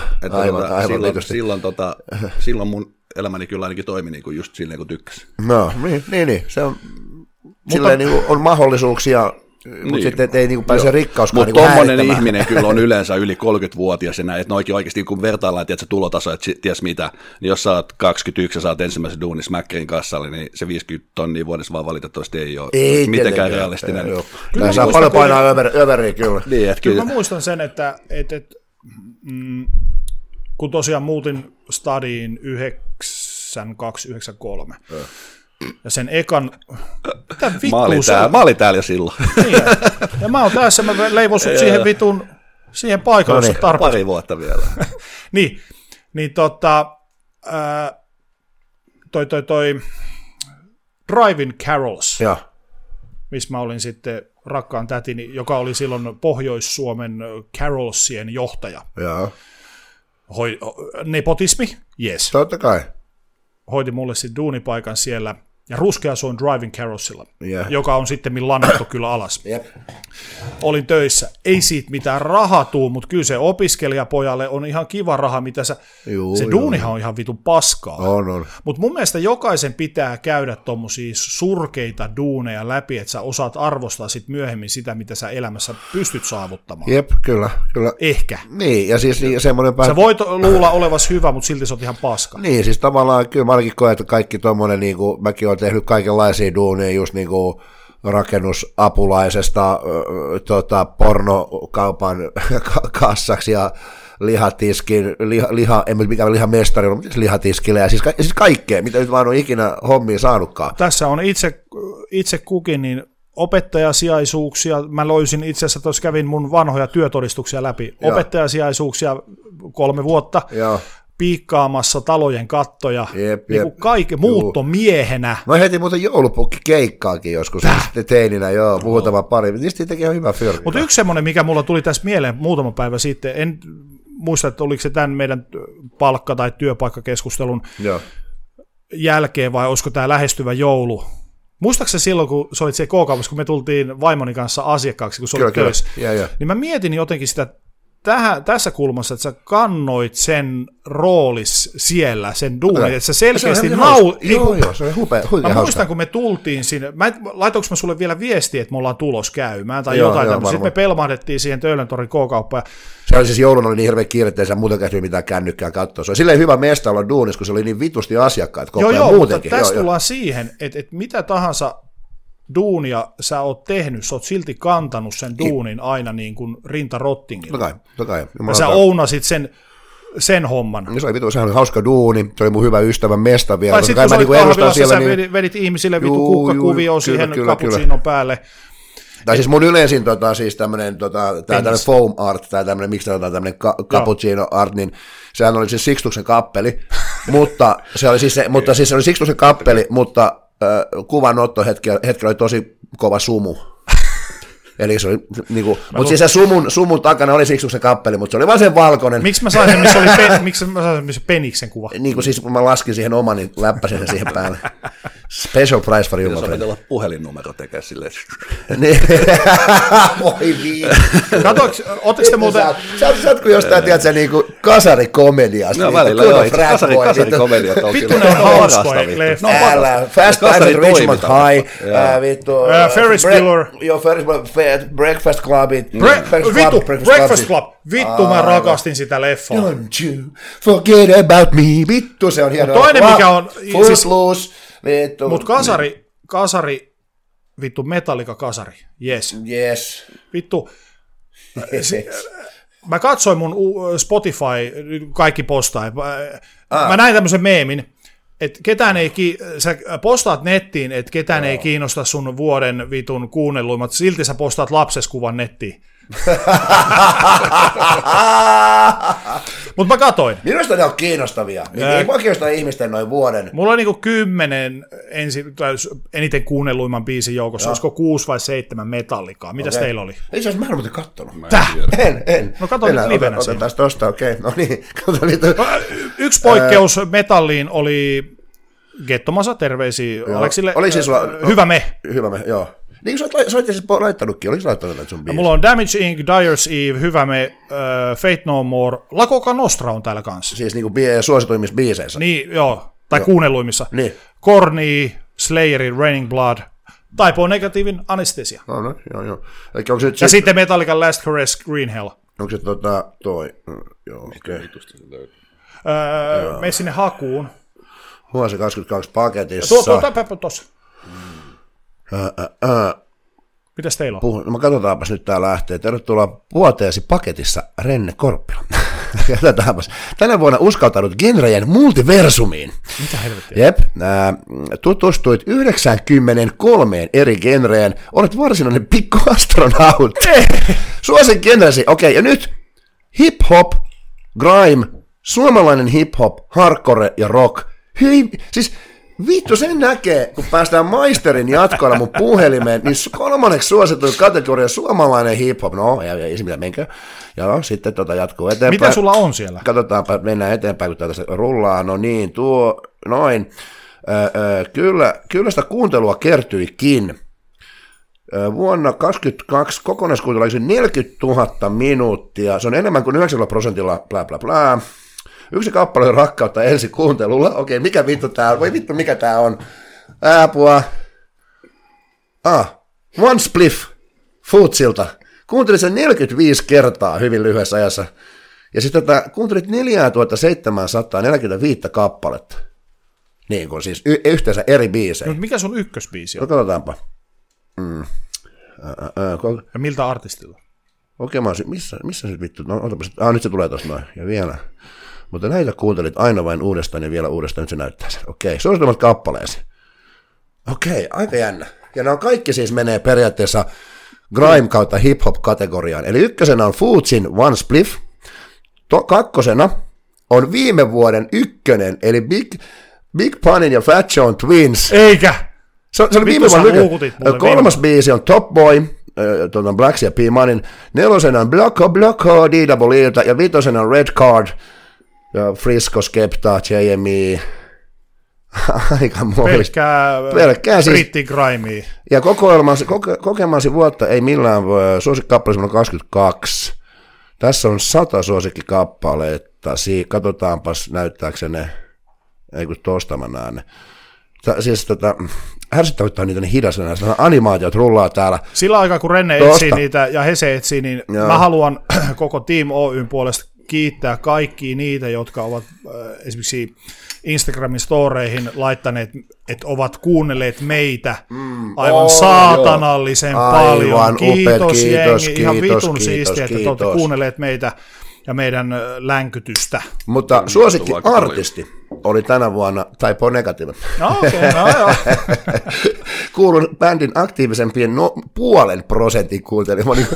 silloin mun elämäni kyllä ainakin toimi niin kuin just silleen, kun tykkäsi. No, niin, se on, silleen niin on mahdollisuuksia, mutta sitten ei niin pääse rikkauskaan niin häirittämään. Mutta tommonen ihminen kyllä on yleensä yli 30-vuotias, että oikeasti kun vertaillaan tulotasoa, että ties mitä, niin jos sä oot 21 ja sä oot ensimmäisen duunis Mäkkärin kassalle, niin se 50 tonnia vuodessa vaan valitettavasti ei ole mitenkään realistinen. Kyllä saa paljon painaa överiä kyllä. Niin, kyllä mä muistan sen, että kun tosiaan muutin stadiin 92-93, ja sen ekan... Mitä vittua? Mä olin täällä jo silloin. Niin, ja mä oon tässä, mä leivon sut siihen vitun, siihen paikalle, jossa tarpeeksi. Pari vuotta vielä. niin toi Driving Carols, missä mä olin sitten rakkaan tätini, joka oli silloin Pohjois-Suomen Carolsien johtaja. Ja. Nepotismi? Yes. Totta kai. Hoiti mulle sitten duunipaikan siellä, ja Ruskeasuon Driving Carrossilla, joka on sitten lannattu kyllä alas. Yep. Olin töissä. Ei siitä mitään rahaa tuu, mutta kyllä se opiskelijapojalle on ihan kiva raha, mitä se duunihan on ihan vitun paskaa. On. Mutta mun mielestä jokaisen pitää käydä tommosia surkeita duuneja läpi, että sä osaat arvostaa sit myöhemmin sitä, mitä sä elämässä pystyt saavuttamaan. Jep, kyllä. Ehkä. Niin, ja siis semmoinen... Sä voit luulla olevas hyvä, mutta silti sä oot ihan paska. Niin, siis tavallaan kyllä mä ainakin koen, että kaikki tommonen, niin kuin mäkin olen tehnyt kaikenlaisia duuneja, just niin kuin rakennusapulaisesta pornokaupan kassaksi ja lihatiskin, en mikä lihamestari, mutta lihatiskille ja siis kaikkea, mitä nyt vaan on ikinä hommia saanutkaan. Tässä on itse kukin, niin opettajasijaisuuksia, mä löysin itse asiassa, tuossa kävin mun vanhoja työtodistuksia läpi, opettajasijaisuuksia 3 vuotta, piikkaamassa talojen kattoja, niin kuin muuttomiehenä. Mä heti muuten joulupukki keikkaakin joskus, sitten teininä, muutama pari, niistä teki ihan hyvä fyrkka. Mutta yksi semmoinen, mikä mulla tuli tässä mieleen muutama päivä sitten, en muista, että oliko se tämän meidän palkka- tai työpaikkakeskustelun jälkeen, vai olisiko tämä lähestyvä joulu. Muistaakseni se silloin, kun sä olit siellä K-kaupassa, kun me tultiin vaimoni kanssa asiakkaaksi, kun sä olit töissä, niin mä mietin jotenkin sitä tässä kulmassa, että sä kannoit sen roolis siellä, sen duunin, että sä selkeästi se on huikea. Mä muistan, kun me tultiin sinne, laitoinko mä sulle vielä viestiä, että me ollaan tulos käymään tai jotain tämmöistä. Sitten me pelmahdettiin siihen Töölöntorin K-kauppaan. Se oli siis jouluna oli niin hirveä kiire, että ei saa muuten käsiä mitään kännykkää katsoa. Se oli silleen hyvä mesta olla duunissa, kun se oli niin vitusti asiakkaat koko ajan muutenkin. Mutta tässä tullaan siihen, että mitä tahansa duunia sä oot tehnyt, sä oot silti kantanut sen duunin aina niin kuin rintarottingilla. Totta kai. Ja sä ounasit sen homman. Se oli vitu, sehän oli hauska duuni, se oli mun hyvä ystävän mesta vielä. Tai sitten kun sä olit kahvilassa, sä vedit ihmisille vitu kukkakuvioon siihen cappuccinon päälle. Tai siis mun yleisin siis tämmönen foam art, tai tämmönen, miksi sanotaan tämmönen cappuccino art, niin sehän oli siis Sixtuksen kappeli, mutta se oli Sixtuksen kappeli, mutta kuvanotto hetkellä oli tosi kova sumu. Eli se oli niinku, mutta siis se sumun takana oli Sixtuksen kappeli, mutta se oli vaan sen valkoinen. Miksi mä sain sen, missä Peniksen kuva? Niinku siis kun mä laskin siihen oman, niin läppäsin sen siihen päälle. Special price for you. Jos on olla puhelinnumero tekee silleen. Voi viin. Ootteko te muuten... Sä oot kuin jostain, tiedätkö, niinku kasarikomediasta. No välillä joo, kasarikomediat on vittu ne on hauskoja leffa. Fast Times at Richmond High. Ferris Bueller. Joo, Ferris Bueller. Breakfast Clubit. Breakfast Club. Vittu, mä rakastin sitä leffaa. Don't you forget about me. Vittu, se on hieno. Toinen mikä on... Footloose. Vittu. Mut kasari, vittu Metallica-kasari. Yes. Vittu. Mä katsoin mun Spotify, kaikki postaa. Mä näin tämmöisen meemin, että sä postaat nettiin, että ketään ei kiinnosta sun vuoden vitun kuunnelluimmat, silti sä postaat lapseskuvan nettiin. Mutta mä katoin. Minusta ne on kiinnostavia. Ei mua kiinnostaa ihmisten noin vuoden. Mulla on niinku 10 eniten kuunnelluimman biisin joukossa. Olisiko 6 vai 7 Metallicaa? Mitäs teillä oli? Itse asiassa mä en ole muuten kattonut. En. No kato nyt livenä siinä. Otetaan tosta, okei. No niin. Yksi poikkeus metalliin oli Gettomasa, terveisiä Aleksille. Hyvä me, joo. Niin kuin sä olit siis laittanutkin, oliko sä laittanut näitä sun biisiä? Mulla on Damage Inc., Dyer's Eve, Hyvä me, Fate No More, La Coca Nostra on täällä kanssa. Siis niin kuin suosituimmissa biiseissä? Niin, joo, tai kuunnelluimmissa. Niin. Korni, Slayerin Raining Blood, Typo Negativein Anesthesia. No, joo. Ja sitten Metallican Last Caress, Green Hell. Onko se toi? Joo, okei. Mene sinne hakuun. Vuosi 22 paketissa. Tuossa. Mitäs teillä on? No katsotaanpas nyt tää lähtee. Tervetuloa vuoteesi paketissa, Renne Korppila. Katsotaanpas. Tänä vuonna uskaltanut genrejen multiversumiin. Mitä helvettiä? Jep. Tutustuit 93 eri genreen. Olet varsinainen pikkuastronautti. Suosin genresi. Okei, ja nyt hip-hop, grime, suomalainen hip-hop, hardcore ja rock. Hyi, siis vittu, sen näkee, kun päästään maisterin jatkoilla mun puhelimeen, niin 3. suosituin kategoria suomalainen hip-hop. No, ei se mitään menkö. Joo, sitten jatkuu eteenpäin. Mitä sulla on siellä? Katsotaanpa, mennään eteenpäin, kun tästä rullaa. No niin, noin. Kyllä sitä kuuntelua kertyikin. Vuonna 2022 kokonaiskuuntelu oli 40 000 minuuttia. Se on enemmän kuin 90% bla bla bla. Yksi kappale on rakkautta ensi kuuntelulla. Okei, mikä vittu tää on? Voi vittu, mikä tää on? Apua. One Spliff Footsilta. Kuuntelin sen 45 kertaa hyvin lyhyessä ajassa. Ja sitten kuuntelit 4745 kappaletta. Niin kuin siis yhteensä eri biisejä. No, mikä sun ykkösbiisi on? No katsotaanpa. Ja miltä artistilla? Okei, missä se vittu? No, otapas. Nyt se tulee tossa noin. Ja vielä. Mutta näitä kuuntelit aina vain uudestaan ja vielä uudestaan, nyt se näyttää sen. Okei, suosituimmat kappaleesi. Okei, aika jännä. Ja nämä kaikki siis menee periaatteessa grime kautta hip-hop-kategoriaan. Eli ykkösenä on Footsin One Spliff. Kakkosena on viime vuoden ykkönen, eli Big Punin ja Fat Joe Twins. Eikä! Se oli viime vuonna ykkönen. Kolmas biisi on Top Boy, Blacks ja P-Manin. 4. on Blocko, D-Double-Ilta, ja 5. on Red Card. Ja Frisco, Skepta, JME, aika pelkkää siis brittigrimea. Ja kokemasi vuotta ei millään suosikkikappaleessa on 22. Tässä on 100 suosikkikappaletta. Katsotaanpas näyttääkseni, ei kun tosta mä näen ne. Siis ärsyttävyyttä niitä niin hidasta, nämä animaatiot rullaa täällä. Sillä aikaa kun Renne etsii niitä ja Hese etsii, niin mä haluan koko Team Oyn puolesta kiittää kaikkia niitä, jotka ovat esimerkiksi Instagramin storeihin laittaneet, että ovat kuunnelleet meitä aivan saatanallisen paljon. Kiitos jengi, ihan vitun siistiä, että te olette kuunnelleet meitä ja meidän länkytystä. Mutta suosikki artisti oli tänä vuonna Typo Negative. No okei, no joo. Kuulun bändin aktiivisempien 0,5% kuuntelimaan.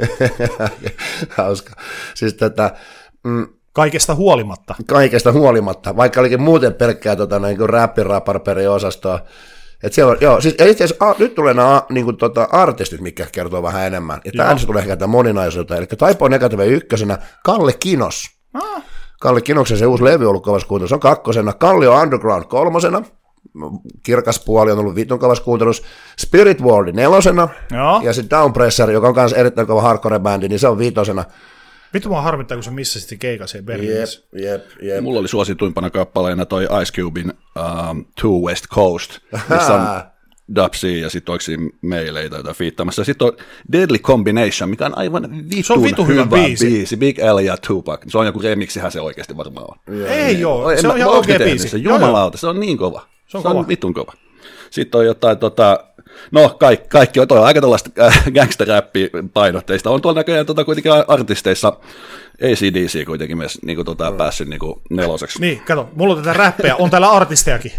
Hauska. Siis kaikesta huolimatta. Kaikesta huolimatta, vaikka olikin muuten pelkkää niin räppiraparperi-osastoa. Et siellä on, joo, siis itse asiassa nyt tulee nämä niin kuin, artistit, mitkä kertoo vähän enemmän. Ja tämä tulee ehkä moninaisuutta. Eli Typo Negative ykkösenä, Kalle Kinos. Kalle Kinoksen se uusi levy on ollut kovassa kuuntelussa, on 2. Kallio Underground 3. Kirkas puoli on ollut vitun kovassa kuuntelussa. Spirit World 4. Ja sitten Down Pressure, joka on myös erittäin kova hardcore-bändi, niin se on 5. Vittu mua harmittaa, kun sä missasit keikaseen Berliinissä. Jep. Mulla oli suosituimpana kappaleena toi Ice Cubein Two West Coast, missä on dubsia ja sitten oliko siinä meileitä jotain fiittaamassa. Sitten on Deadly Combination, mikä on aivan vitun hyvä biisi. Big L ja Tupac. Se on joku remixihän se oikeasti varmaan on. Ei joo, se on ihan oikea biisi. Jumalauta, se on niin kova. Se on vitun kova. Sitten on jotain, no kaikki on aika tällaista gangster-räppiä painotteista. On tuolla näköjään kuitenkin artisteissa AC/DC kuitenkin myös niin päässyt niin neloseksi. Niin, kato, mulla on tätä räppejä, on täällä artistejakin.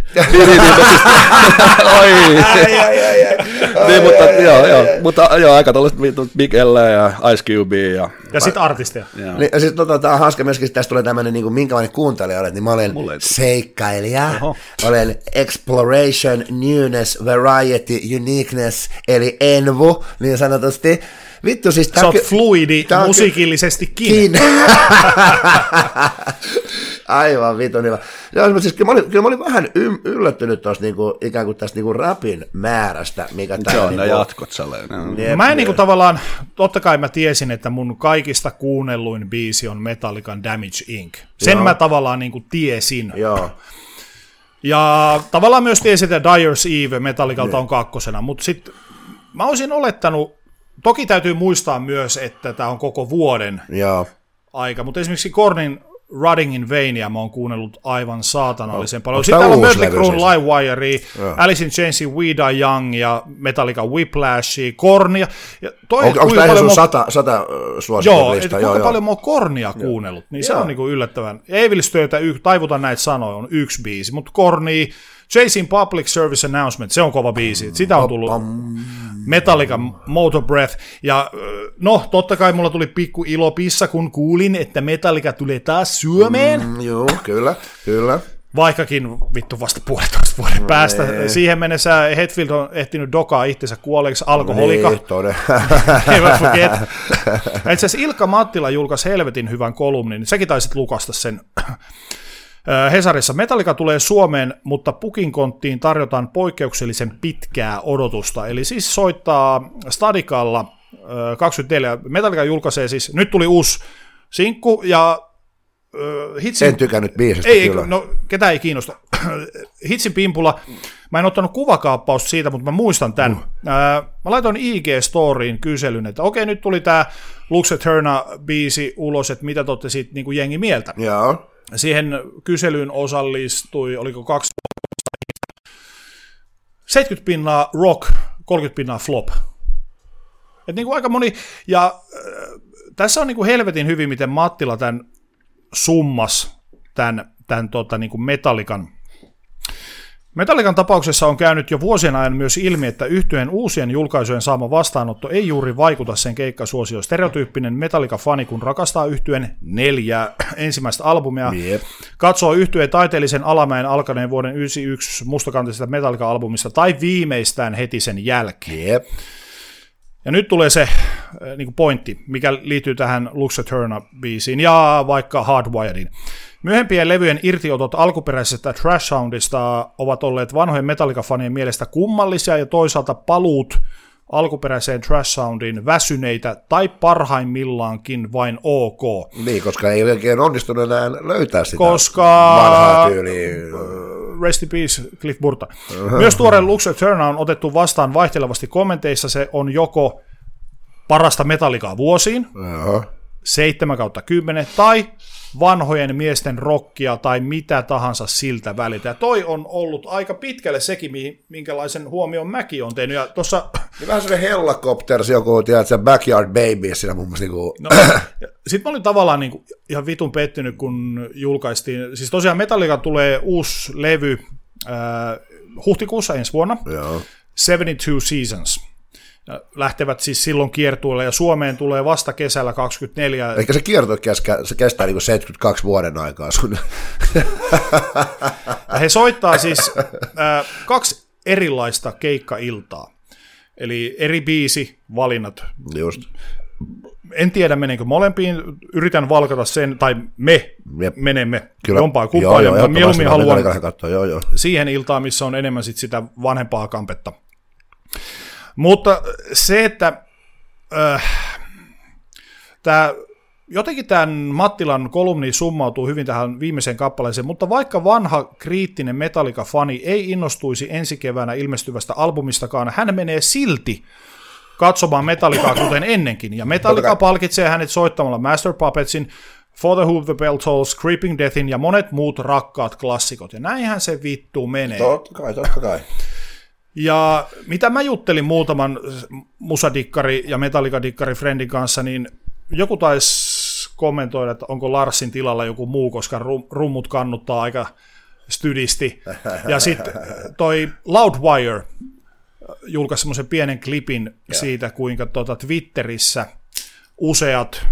Mutta aika tällaista Big L ja Ice Cube ja sitten artisteja. Niin, ja sitten tämä on hauska myöskin, että tässä tulee tämmöinen, niin minkälainen kuuntelija olet, niin mä olen seikkailija, olen exploration, newness, variety, uniqueness, eli envu, niin sanotusti. Vittu siis... Sä oot fluidi musiikillisestikin. Aivan vitun hyvä. Joo, siis kyllä mä olin vähän yllättynyt tuosta niinku, ikään kuin tästä niinku rapin määrästä, mikä se on niinku, ne jatkot sellainen. Mä en niinku tavallaan, totta kai mä tiesin, että mun kaikista kuunnelluin biisi on Metallican Damage Inc. Sen mä tavallaan niinku tiesin. Joo. Ja tavallaan myös tiesin, että Dyer's Eve Metallicalta on kakkosena, mutta sitten mä olisin olettanut, toki täytyy muistaa myös, että tämä on koko vuoden aika, mutta esimerkiksi Kornin Rotting in Vainia mä oon kuunnellut aivan saatanallisen paljon. Sitten täällä on Mötley Crüen Livewire, Alice in Chainsin We Die Young ja Metallica Whiplashia, Kornia. Onko tämä sun 100 suosituslista? Joo, kuinka paljon mä oon Kornia kuunnellut, niin se on niinku yllättävän. Evil Stöötä, taivutan näitä sanoja, on yksi biisi, mutta Kornia, Chasing Public Service Announcement, se on kova biisi. Sitä on tullut Metallica Motor Breath. Ja no, totta kai mulla tuli pikku ilopissa, kun kuulin, että Metallica tulee taas Suomeen. Joo, kyllä. Vaikkakin vittu vasta 1,5 vuoden päästä. Siihen mennessä Hetfield on ehtinyt dokaa itsensä kuolleeksi alkoholika. Never forget. Itse asiassa Ilkka Mattila julkaisi helvetin hyvän kolumnin, niin säkin taisit lukasta sen. Hesarissa Metallica tulee Suomeen, mutta Pukinkonttiin tarjotaan poikkeuksellisen pitkää odotusta. Eli siis soittaa Stadikalla 24. Metallica julkaisee siis, nyt tuli uusi sinkku ja hitsin... En tykännyt biisistä kyllä. No, ketä ei kiinnosta. Hitsin pimpulla, mä en ottanut kuvakaappausta siitä, mutta mä muistan tämän. Mä laitoin IG-storiin kyselyn, että okei, nyt tuli tää Lux Eterna-biisi ulos, että mitä te olette siitä niin kuin jengi mieltä. Joo. Siihen kyselyyn osallistui, oliko 70% rock, 30% flop. Et niin kuin aika moni, ja tässä on niin kuin helvetin hyvin, miten Mattila tämän summas, tämän niin kuin Metallican tapauksessa on käynyt jo vuosien ajan myös ilmi, että yhtyeen uusien julkaisujen saama vastaanotto ei juuri vaikuta sen keikkasuosioon. Stereotyyppinen Metallica-fani, kun rakastaa yhtyeen 4 ensimmäistä albumia, katsoo yhtyeen taiteellisen alamäen alkaneen vuoden 1991 mustakantisesta Metallica-albumista tai viimeistään heti sen jälkeen. Ja nyt tulee se niin kuin pointti, mikä liittyy tähän Lux Eterna-biisiin ja vaikka Hardwiredin. Myöhempien levyjen irtiotot alkuperäisestä Trash Soundista ovat olleet vanhojen Metallica-fanien mielestä kummallisia ja toisaalta paluut alkuperäiseen Trash Soundiin väsyneitä tai parhaimmillaankin vain ok. Niin, koska ei oikein onnistunut enää löytää sitä vanhaa tyyliä. Rest in peace, Cliff Burton. Myös tuore Lux Eterna on otettu vastaan vaihtelevasti kommenteissa. Se on joko parasta Metallicaa vuosiin, 7/10, tai vanhojen miesten rockia tai mitä tahansa siltä välitä. Ja toi on ollut aika pitkälle sekin, minkälaisen huomion mäkin on tehnyt. Ja tossa... Vähän sellainen Hellacopters, joku, tiedätkö, Backyard Baby, siinä mun mielestä niinku... No, sitten mä olin tavallaan niinku ihan vitun pettynyt, kun julkaistiin. Siis tosiaan Metallica tulee uusi levy huhtikuussa ensi vuonna. Joo. 72 Seasons. Lähtevät siis silloin kiertueelle, ja Suomeen tulee vasta kesällä 24. Eikä se kiertue se kestää niin kuin 72 vuoden aikaa sun. Ja he soittaa siis 2 erilaista keikkailtaa. Eli eri biisi, valinnat. Just. En tiedä, menenkö molempiin. Yritän valkata sen, tai me menemme jompaan kumpaan. Ja mieluummin haluan siihen iltaan, missä on enemmän sitä vanhempaa kampetta. Mutta se, että tämä jotenkin tämän Mattilan kolumni summautuu hyvin tähän viimeiseen kappaleeseen, mutta vaikka vanha kriittinen Metallica-fani ei innostuisi ensi keväänä ilmestyvästä albumistakaan, hän menee silti katsomaan Metallicaa kuten ennenkin, ja Metallica palkitsee hänet soittamalla Master Puppetsin, For the Who the Bell Tolls, Creeping Deathin ja monet muut rakkaat klassikot, ja näinhän se vittu menee. Totta kai. Ja mitä mä juttelin muutaman musadikkari ja Metallica-dikkari friendin kanssa, niin joku taisi kommentoida, että onko Larsin tilalla joku muu, koska rummut kannuttaa aika stydisti. Ja sitten toi Loudwire julkaisi semmoisen pienen klipin siitä, kuinka Twitterissä useat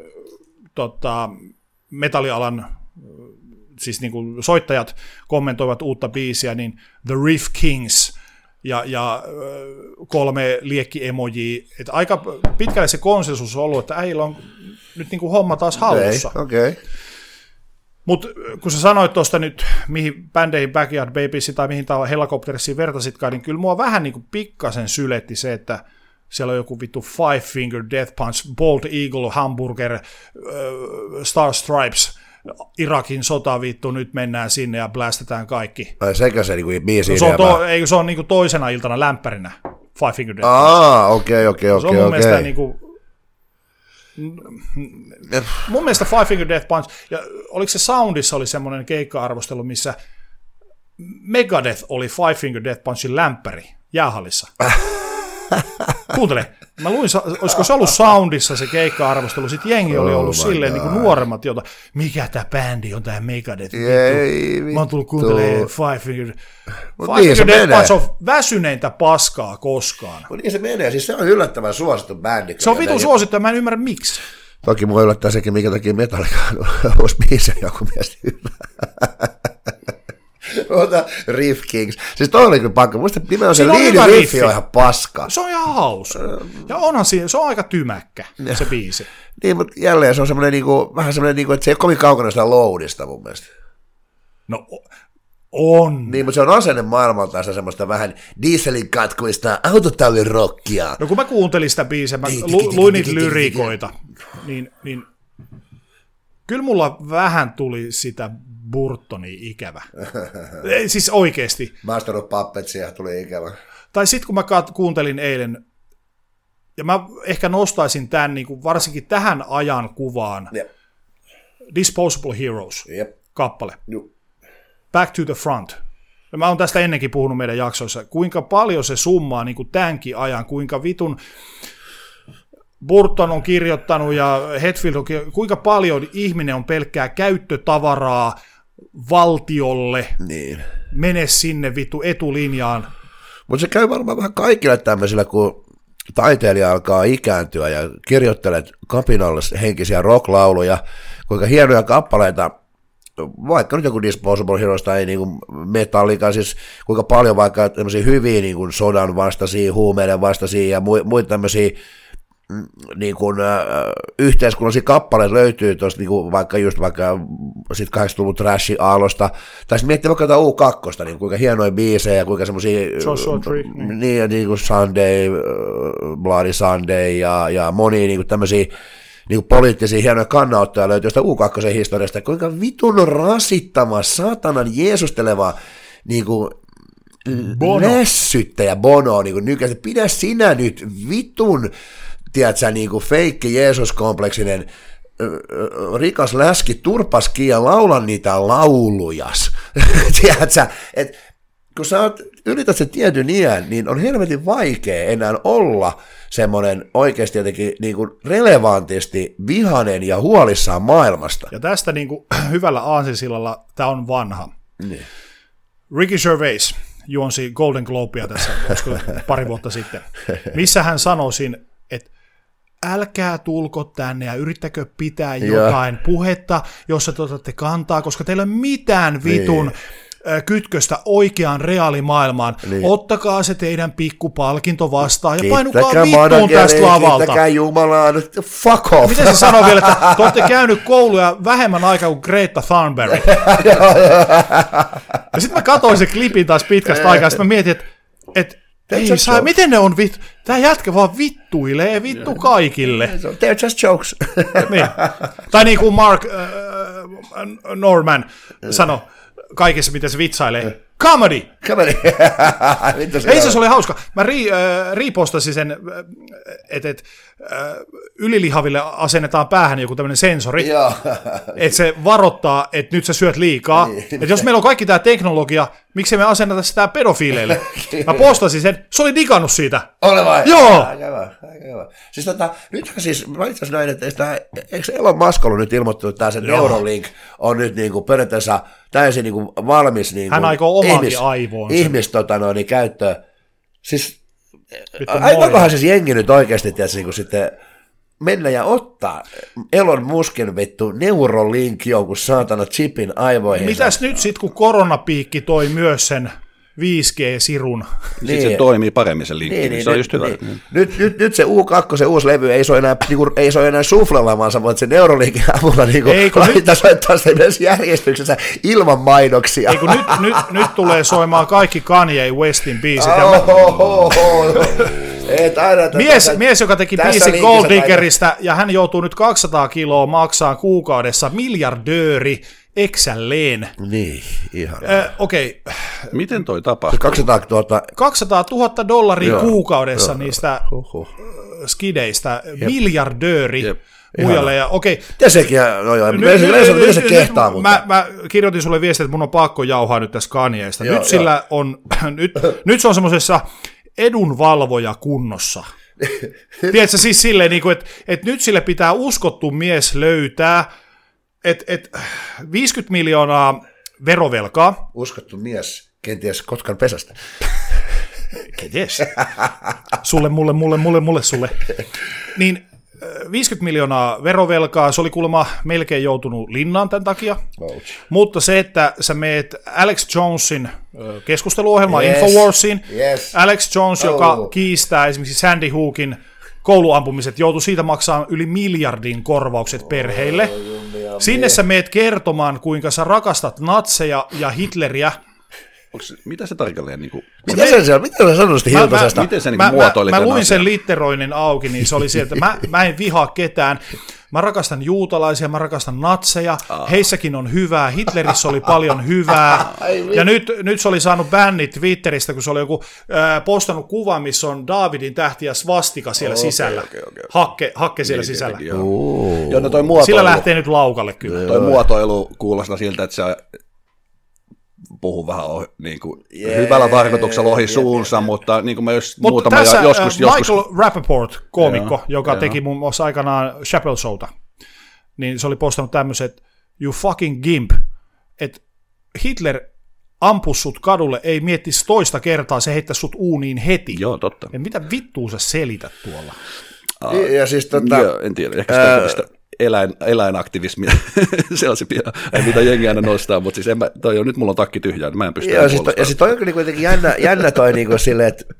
metallialan siis niin kuin soittajat kommentoivat uutta biisiä, niin The Riff Kings ja 3 liekki-emojia. Että aika pitkälle se konsensus on ollut, että äijillä on nyt niin kuin homma taas hallussa. Okay. Mutta kun sä sanoit tuosta nyt, mihin bändeihin Backyard Babies tai mihin Hellacoptersiin vertasitkaan, niin kyllä mua vähän niin kuin pikkasen syletti se, että siellä on joku vittu Five Finger Death Punch, Bold Eagle, Hamburger, Star Stripes, Irakin sota vittu, nyt mennään sinne ja blästetään kaikki. Sekä se niinku biisi idea. Se on niinku toisena iltana lämpärinä, Five Finger Death Punch. Okei. Se on mun mielestä niinku... Mun mielestä Five Finger Death Punch, ja oliko se Soundissa oli semmoinen keikka-arvostelu, missä Megadeth oli Five Finger Death Punchin lämpäri jäähallissa. Kuuntele, mä luin, olisiko se ollut Soundissa se keikka-arvostelu, sit jengi oli ollut silleen niin kuin nuoremmat, jota, mikä tää bändi on tää Megadeth, mä oon tullut kuuntelemaan Five Finger Death Punch on väsyneintä paskaa koskaan. Niin se menee, siis se on yllättävän suosittu bändi. Se on vitun suosittu, ja mä en ymmärrä miksi. Toki mua yllättää sekin, minkä takia Metallica olisi biisejä joku mielestä hyvä. Riff Kings. Siis toi oli kyllä pakko. Muista nimenomaan se liidi-riffi on ihan paska. Se on ihan hauska. Ja onhan siinä, se on aika tymäkkä, se biisi. Niin, mutta jälleen se on semmoinen niinku, vähän semmoinen, niinku, että se ei ole kovin kaukana sitä loadista mun mielestä. No, on. Niin, mutta se on asenne maailmaltaan semmoista vähän dieselin katkuista autotallin rockia. No kun mä kuuntelin sitä biisiä, mä luin niitä lyriikoita, niin kyllä mulla vähän tuli sitä Burtonia ikävä. Siis oikeesti. Master of Puppetsia tuli ikävä. Tai sitten kun mä kuuntelin eilen, ja mä ehkä nostaisin tämän niin kuin varsinkin tähän ajan kuvaan, Disposable Heroes kappale. Back to the Front. Ja mä oon tästä ennenkin puhunut meidän jaksoissa, kuinka paljon se summaa niin kuin tämänkin ajan, kuinka vitun Burton on kirjoittanut ja Hetfield on kirjoittanut, kuinka paljon ihminen on pelkkää käyttötavaraa valtiolle, niin. Mene sinne vittu etulinjaan. Mutta se käy varmaan vähän kaikilla tämmöisillä, kun taiteilija alkaa ikääntyä ja kirjoittelet kapinalle henkisiä rocklauluja, kuinka hienoja kappaleita, vaikka nyt joku Disposable Heroes tai niin kuin Metallica, siis kuinka paljon vaikka tämmöisiä hyviä niin kuin sodan vastaisia, huumeiden vastaisia ja muita tämmöisiä niin kuin, yhteiskunnallisia kappaleita löytyy tuosta niin vaikka just vaikka sit 80-luvun trash-aallosta, tai sitten miettii vaikka jotain U2, niin kuinka hienoja biisejä, kuinka semmoisia niin kuin Sunday, Bloody Sunday ja monia niin kuin tämmöisiä niin kuin poliittisia hienoja kannanottoja löytyy jostain U2 historiasta, kuinka vitun rasittava, satanan jeesusteleva niin kuin lässyttäjä Bono, niin kuin nykäistä, pidä sinä nyt vitun tiedätkö, niin kuin feikki Jeesus-kompleksinen rikas läski turpaski ja laula niitä laulujas. Tiedätkö, että kun sä ylität sen tietyn iän, niin on helvetin vaikea enää olla semmoinen oikeasti jotenkin niin kuin relevantisti vihainen ja huolissaan maailmasta. Ja tästä niin kuin hyvällä aasinsillalla tämä on vanha. Niin. Ricky Gervais juonsi Golden Globea tässä pari vuotta sitten, missä hän sanoi siinä, että älkää tulko tänne ja yrittäkö pitää jotain puhetta, jossa te otatte kantaa, koska teillä ei ole mitään vitun kytköstä oikeaan reaalimaailmaan. Niin. Ottakaa se teidän pikkupalkinto vastaan ja painukaa vittuun tästä lavalta. Kiittäkää Jumalaa, fuck off. Miten se sanoo vielä, että te olette käynyt kouluja vähemmän aikaa kuin Greta Thunberg. Ja sitten mä katsoin sen klipin taas pitkästä aikaa, sitten mä mietin, että Ei saa, miten ne on vittu? Tää jätkä vaan vittuilee vittu kaikille. They're just jokes. Niin. Tai niin kuin Mark Norman sanoi kaikessa, mitä se vitsailee. Comedy! Ei se oli hauska. Mä riipostasin sen, että ylilihaville asennetaan päähän joku tämmöinen sensori, että se varoittaa, että nyt sä syöt liikaa. Että jos meillä on kaikki tämä teknologia, miksi me asenneta sitä pedofiileille? Mä postasin sen, se oli digannut siitä. Ole vai? Joo! Aivan. Siis nythän siis, mä itse asiassa näin, että eikö Elon Musk ollut nyt ilmoittanut, että tämä se Neuralink on nyt niinku periaatteessa täysin niinku valmis niinku hän aikoo omaankin aivoon käyttöön. Siis aikohan siis jengi nyt oikeasti niinku sitten mennä ja ottaa Elon Muskin vittu Neuralink jonkun saatana chipin aivoihin. Mitäs nyt sit, kun koronapiikki toi myös sen 5G-sirun? Sitten se toimii paremmin se linkki, se on just hyvä. Nyt se U2, se uusi levy, ei se ole enää suflalla, vaan sä voit sen Neuralinkin avulla laittaa soittaa se myös järjestyksessä ilman mainoksia. Ei, kun nyt tulee soimaan kaikki Kanye Westin biisit. Mies, joka teki biisin Gold Diggeristä, ja hän joutuu nyt 200 kiloa maksaa kuukaudessa miljardööri Excelleen. Niin, ihan. Okei. Miten toi tapahtuu? 200 000 dollaria kuukaudessa niistä skideistä. Miljardööri. Mujalle, ja okei. Ja sekin, mitä se kehtaa, mutta... Mä kirjoitin sulle viestiä, että mun on pakko jauhaa nyt tästä Kanyeesta. Nyt se on semmoisessa edunvalvoja kunnossa. Tiedätkö, siis silleen, että nyt sille pitää uskottu mies löytää, että 50 miljoonaa verovelkaa. Uskottu mies, kenties Kotkan pesästä. Kenties. Mulle, sulle. Niin 50 miljoonaa verovelkaa, se oli kuulemma melkein joutunut linnaan tämän takia, mutta se, että sä meet Alex Jonesin keskusteluohjelmaan Infowarsiin, Alex Jones, joka kiistää esimerkiksi Sandy Hookin kouluampumiset, joutui siitä maksamaan yli miljardin korvaukset perheille. Sinne sä meet kertomaan, kuinka sä rakastat natseja ja Hitleriä. Mitä se tarkalleen? Miten sä sanoit sitä Hiltasesta? Miten se muotoili? Mä luin sen litteroinnin auki, niin se oli sieltä, että mä en vihaa ketään. Mä rakastan juutalaisia, mä rakastan natseja, heissäkin on hyvää, Hitlerissä oli paljon hyvää, ja nyt se oli saanut bännit Twitteristä, kun se oli joku postannut kuva, missä on Daavidin tähti ja svastika siellä sisällä, hakke siellä sisällä. Sillä lähtee nyt laukalle kyllä. Toi muotoilu kuulostaa siltä, että se puhun vähän hyvällä tarkoituksella ohi suunsa, mutta niin kuin mä muutama joskus... Michael Rappaport, koomikko, joka teki muun muassa aikanaan Chappelle Showta, niin se oli postannut tämmöiset, you fucking gimp, että Hitler ampus sut kadulle, ei miettisi toista kertaa, se heittäisi sut uuniin heti. Joo, totta. Ja mitä vittua sä selität tuolla? Ja siis en tiedä, ehkä sitä eläinaktivismia, se on se mitä jengi aina nostaa, mutta siis nyt mulla on takki tyhjää, niin mä en pysty puolustamaan. Ja sitten toi on kuitenkin jännä toi niinku silleen, että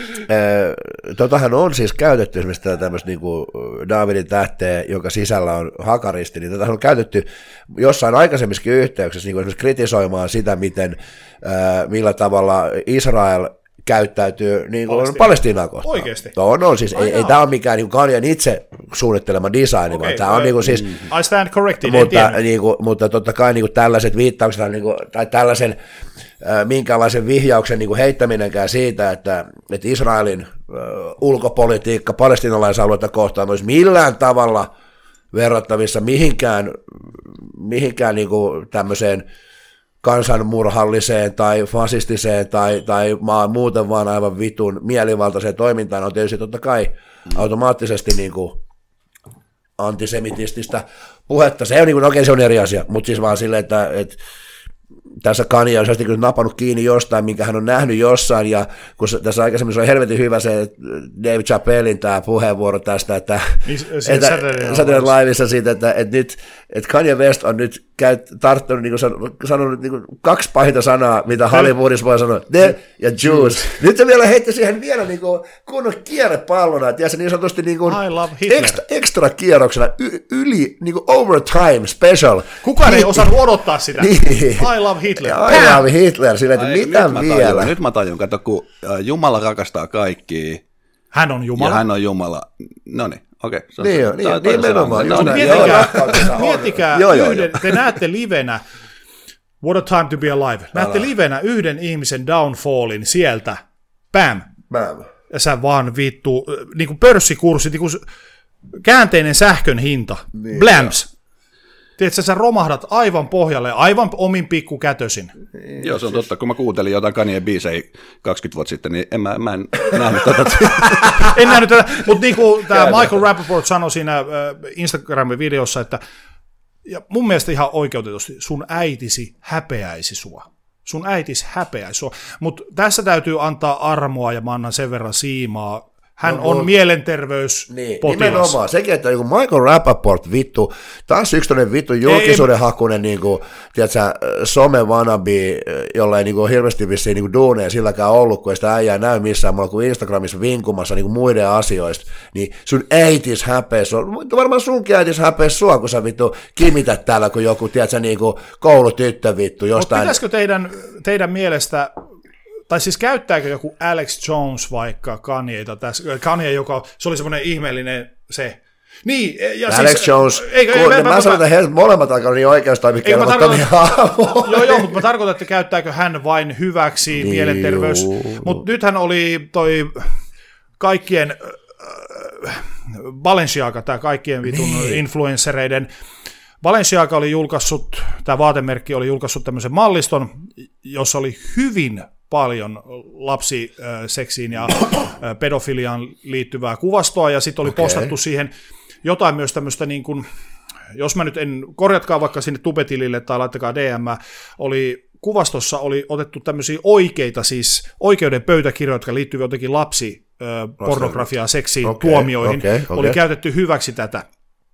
totahan on siis käytetty esimerkiksi tämmöistä niinku Daavidin tähteä, jonka sisällä on hakaristi, niin totahan on käytetty jossain aikaisemmissakin yhteyksissä niinku esimerkiksi kritisoimaan sitä, millä tavalla Israel käyttäytyy niin kuin Palestiinaa kohtaan. Oikeasti? On siis. Ei tämä ole mikään niin Kanyen itse suunnittelema design, vaan tämä on niin kuin siis... I stand corrected, mutta totta kai niin kuin tällaiset viittaukset niin kuin, tai tällaisen minkäänlaisen vihjauksen niin kuin heittäminenkään siitä, että Israelin ulkopolitiikka palestiinalaisalueita kohtaan olisi millään tavalla verrattavissa mihinkään niin kuin tämmöiseen kansanmurhalliseen tai fasistiseen tai muuten vaan aivan vitun mielivaltaiseen toimintaan on tietysti totta kai automaattisesti niin kuin antisemitististä puhetta. Se on, niin kuin, se on eri asia, mutta siis vaan silleen, että tässä Kanye on kyllä napannut kiinni jostain, minkä hän on nähnyt jossain, ja kun tässä aikaisemmin se on helvetin hyvä se Dave Chappellin tämä puheenvuoro tästä, että Saturday Liveissa siitä, että nyt Kanye West on nyt tarttunut, niin sanonut niin 2 pahinta sanaa, mitä Hollywoodissa voi sanoa, ne ja Jews. Nyt se vielä heitti siihen vielä niin kunnon kierrepallona, että se niin sanotusti niin extra kierroksella, yli niin overtime special. Kukaan ei osannut odottaa sitä. Niin. I love Hitler. I love Hitler, sillä että mitä vielä? Nyt mä tajun, kato, kun Jumala rakastaa kaikkia. Hän on Jumala. Ja hän on Jumala. Noniin, okei. Nimenomaan. Miettikää, te näette livenä, what a time to be alive, näette livenä yhden ihmisen downfallin sieltä, bam. Ja sä vaan vittu, niin kuin pörssikurssi, niin kuin käänteinen sähkön hinta, blams. Tiedätkö, sä romahdat aivan pohjalle, aivan omin pikkukätösin. Joo, se on totta. Kun mä kuuntelin jotain Kanyen biisejä 20 vuotta sitten, niin mä en nähnyt tätä. En nähnyt tätä, mutta niin kuin tämä Michael Rappaport sanoi siinä Instagramin videossa, että ja mun mielestä ihan oikeutetusti, sun äitisi häpeäisi sua. Sun äitis häpeäisi sua. Mutta tässä täytyy antaa armoa ja mä annan sen verran siimaa. Hän on mielenterveyspotilas. Nimenomaan. Sekin, että niin Michael Rappaport vittu, taas yksi toinen vittu julkisuuden hakunen niin kuin, tiedätkö, some wannabe, jolla ei niin kuin, hirveästi vissiin niin duuneja silläkään ollut, kun ei sitä äijää näy missään muulla kuin Instagramissa vinkumassa niin kuin muiden asioista, niin sun äitis häpeä sua. Varmaan sunkin äitis häpeä sua, kun sä vittu kimität täällä, kun joku, tiedätkö, niin kuin koulutyttö vittu jostain. Mutta pitäisikö teidän mielestä, tai siis käyttääkö joku Alex Jones vaikka Kanyeita tässä, Kanye, joka, se oli semmoinen ihmeellinen se. Niin, ja Alex siis, Jones, mä sanon, että he molemmat alkaa niin oikeustoimikelvottomia haamoja. Joo, mutta mä tarkoitan, että käyttääkö hän vain hyväksi mielenterveys. Mutta nythän oli toi kaikkien Balenciaga, tämä kaikkien vitun influenssereiden, Balenciaga oli julkaissut, tämä vaatemerkki oli julkaissut tämmöisen malliston, jossa oli hyvin paljon lapsiseksiin ja pedofiliaan liittyvää kuvastoa, ja sitten oli postattu siihen jotain myös tämmöistä, niin kuin, jos mä nyt en, korjatkaa vaikka sinne tubetilille tai laittakaa DM, kuvastossa oli otettu tämmöisiä oikeita, siis oikeuden pöytäkirjoja, jotka liittyvät jotenkin lapsipornografiaan, seksiin, tuomioihin, oli käytetty hyväksi tätä.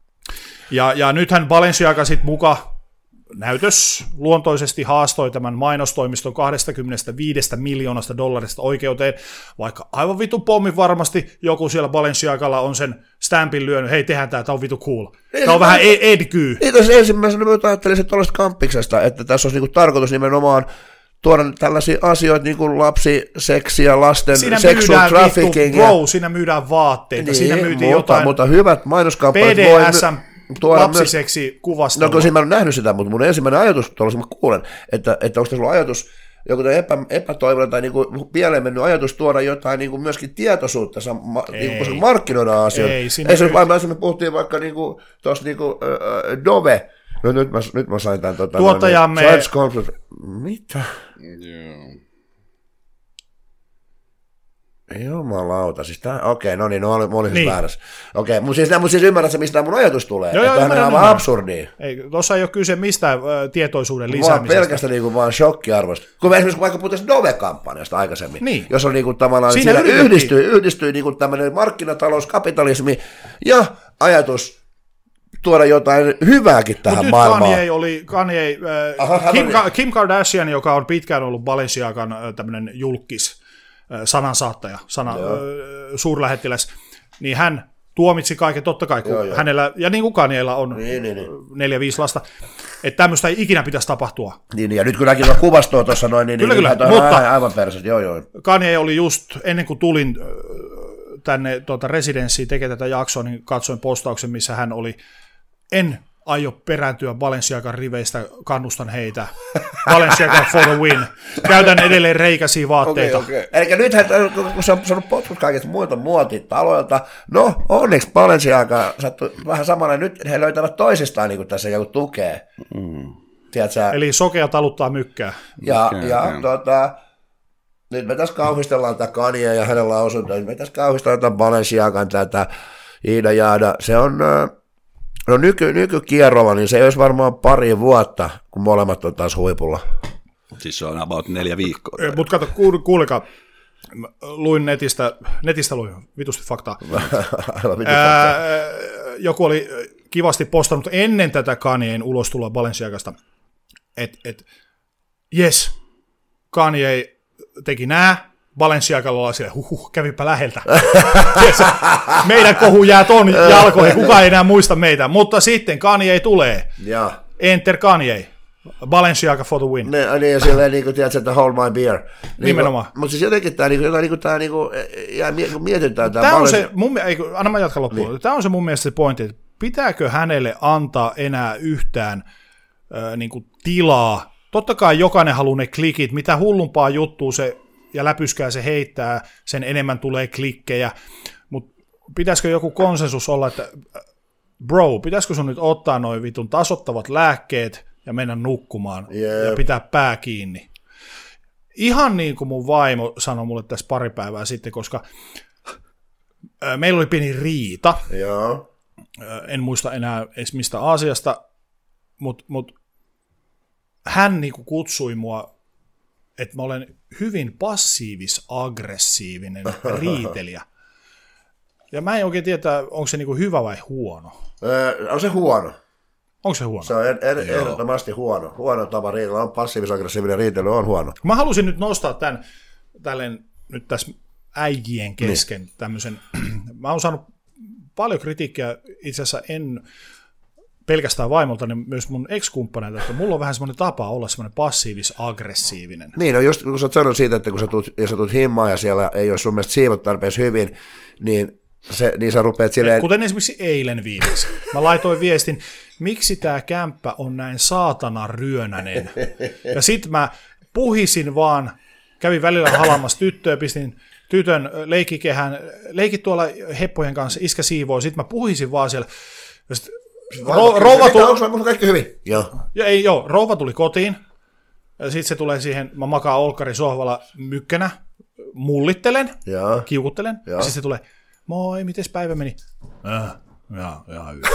Ja nythän Balenciaga sitten muka näytös luontoisesti haastoi tämän mainostoimiston $25 miljoonasta oikeuteen, vaikka aivan vitu pommin varmasti joku siellä Balenciagalla on sen stampin lyönyt, hei tehdään tämä on vitu cool. Tämä on vähän edkyy. Niin tässä ensimmäisenä mä ajattelisin tuollaista kampiksesta, että tässä olisi niinku tarkoitus nimenomaan tuoda tällaisia asioita niin kuin lapsiseksi ja lasten sexual trafficking. Siinä myydään vaatteita, niin, siinä myytiin jotain. Mutta hyvät mainoskampanjat voi lapsiseksi kuvasta. No kun siinä mä en nähnyt sitä, mutta mun ensimmäinen ajatus, tuolla mä kuulen, että onko tässä ollut ajatus, joku epätoivoinen tai niinku pieleen mennyt ajatus tuoda jotain niinku myöskin tietoisuutta, niinku markkinoida asioita. Ei se vain, me puhuttiin vaikka niinku, tuossa niinku, Dove. No, nyt mä sain tämän tuottajamme. Mitä? Joo. Jumalauta, siis okei, no niin, mä olin siis väärässä. Okei, mutta siis ymmärrät sä, mistä mun ajatus tulee? Joo, että on aivan absurdia. Tuossa ei ole kyse mistään tietoisuuden lisäämisestä. Vaan pelkästään niinku vaan shokkiarvosta. Kun esimerkiksi vaikka puhutaan Dove-kampanjasta aikaisemmin, niin. Jos on niinku tavallaan, siellä yhdistyy niinku tämmöinen markkinatalous, kapitalismi ja ajatus tuoda jotain hyvääkin tähän maailmaan. Kim Kardashian, joka on pitkään ollut Balenciagan tämmöinen julkis, sanansaattaja, suurlähettiläs, niin hän tuomitsi kaiken, totta kai, kun hänellä, ja niin kuin Kanyeilla on 4-5 lasta, että tämmöistä ei ikinä pitäisi tapahtua. Niin, ja nyt kun näkin kuvastoa tuossa noin, niin kyllä, mutta aivan perset, joo. Kanye oli just, ennen kuin tulin tänne residenssiin tekemään tätä jaksoa, niin katsoin postauksen, missä hän oli, en aio perääntyä Balenciagan riveistä, kannustan heitä. Balenciaga for the win. Käytän edelleen reikäisiä vaatteita. Okay. Eli nythän, kun se on saanut potkut kaikista muilta muotitaloilta, no onneksi Balenciaga sattui vähän samalla, nyt he löytävät toisistaan niin kuin tässä joku tukee. Eli sokea taluttaa mykkää. Nyt me tässä kauhistellaan tätä Kanyea ja hänen lausuntoa, me tässä kauhistellaan tätä Balenciagan tätä Iida Jaada. Se on... No nykykierrolla, niin se ei olisi varmaan pari vuotta, kun molemmat on taas huipulla. Siis se on about 4 viikkoa. Mutta kato, kuulikaa, luin netistä luin vitusti faktaa. Joku oli kivasti postannut ennen tätä Kanyeen ulostuloa Balenciagasta, että jes, Kanye teki nää, Balenciagalla oli siellä, kävipä läheltä. Meidän kohu jää ton jalkoihin, kukaan ei enää muista meitä. Mutta sitten Kanye tulee. Enter Kanye. Balenciaga for the win. Niin, ja silleen, niin kuin, tiedätkö, että hold my beer. Nimenomaan. Mutta siis jotenkin tämä jää mietitään. Tämä on se, anna mä jatkan loppuun. Niin. Tämä on se mun mielestä se pointti, että pitääkö hänelle antaa enää yhtään niin kuin tilaa. Totta kai jokainen haluaa ne klikit, mitä hullumpaa juttua se ja läpyskää se heittää, sen enemmän tulee klikkejä, mutta pitäisikö joku konsensus olla, että bro, pitäisikö sun nyt ottaa noin vitun tasoittavat lääkkeet ja mennä nukkumaan ja pitää pää kiinni. Ihan niin kuin mun vaimo sanoi mulle tässä pari päivää sitten, koska meillä oli pieni riita. Joo. En muista enää edes mistä asiasta, mutta hän niinku kutsui mua, että mä olen hyvin passiivis-aggressiivinen riitelijä. Ja mä en oikein tiedä, onko se niinku hyvä vai huono. On se huono. Onko se huono? Se on ehdottomasti huono. Huono tapa riitellä on passiivis-aggressiivinen riitely on huono. Mä halusin nyt nostaa tälleen nyt tässä äijien kesken tämmöisen. Mä oon saanut paljon kritiikkiä, itse asiassa en pelkästään vaimolta, niin myös mun ex-kumppaneilta, että mulla on vähän semmoinen tapa olla semmoinen passiivis-aggressiivinen. Niin, no just kun sä oot sanonut siitä, että kun sä tulet himmaan ja siellä ei ole sun mielestä siivot tarpeeksi hyvin, niin sä rupeat silleen... Kuten esimerkiksi eilen viimeksi. Mä laitoin viestin, miksi tää kämppä on näin saatana ryönänen. Ja sit mä puhisin vaan, kävin välillä halamassa tyttöä, pistin tytön leikkikehän, leikit tuolla heppojen kanssa, iskä siivoo, sit mä puhisin vaan siellä. Ja sit onko kaikki hyvin? Joo. Rouva tuli kotiin, ja sitten se tulee siihen, mä makaan olkkarin sohvalla mykkänä, mullittelen, kiukuttelen, ja sitten se tulee, moi, mites päivä meni? Ihan hyvin.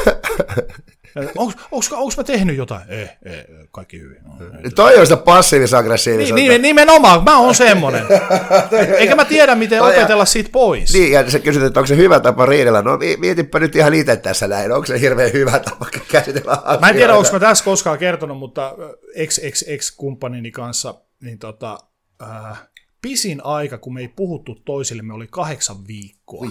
Onko mä tehnyt jotain? Ei, kaikki hyvin. Toi on sitä passiivis-aggressiivisuutta. Nimenomaan, mä oon semmonen. Eikä mä tiedä, miten opetella siitä pois. Niin, ja sä kysyt, että onko se hyvä tapa riidellä. No mietipä nyt ihan itse tässä näin. Onko se hirveän hyvä tapa käsitellä asioita? Mä en tiedä, onko mä tässä koskaan kertonut, mutta ex-kumppanini kanssa, niin pisin aika, kun me ei puhuttu toisillemme, oli 8 viikkoa.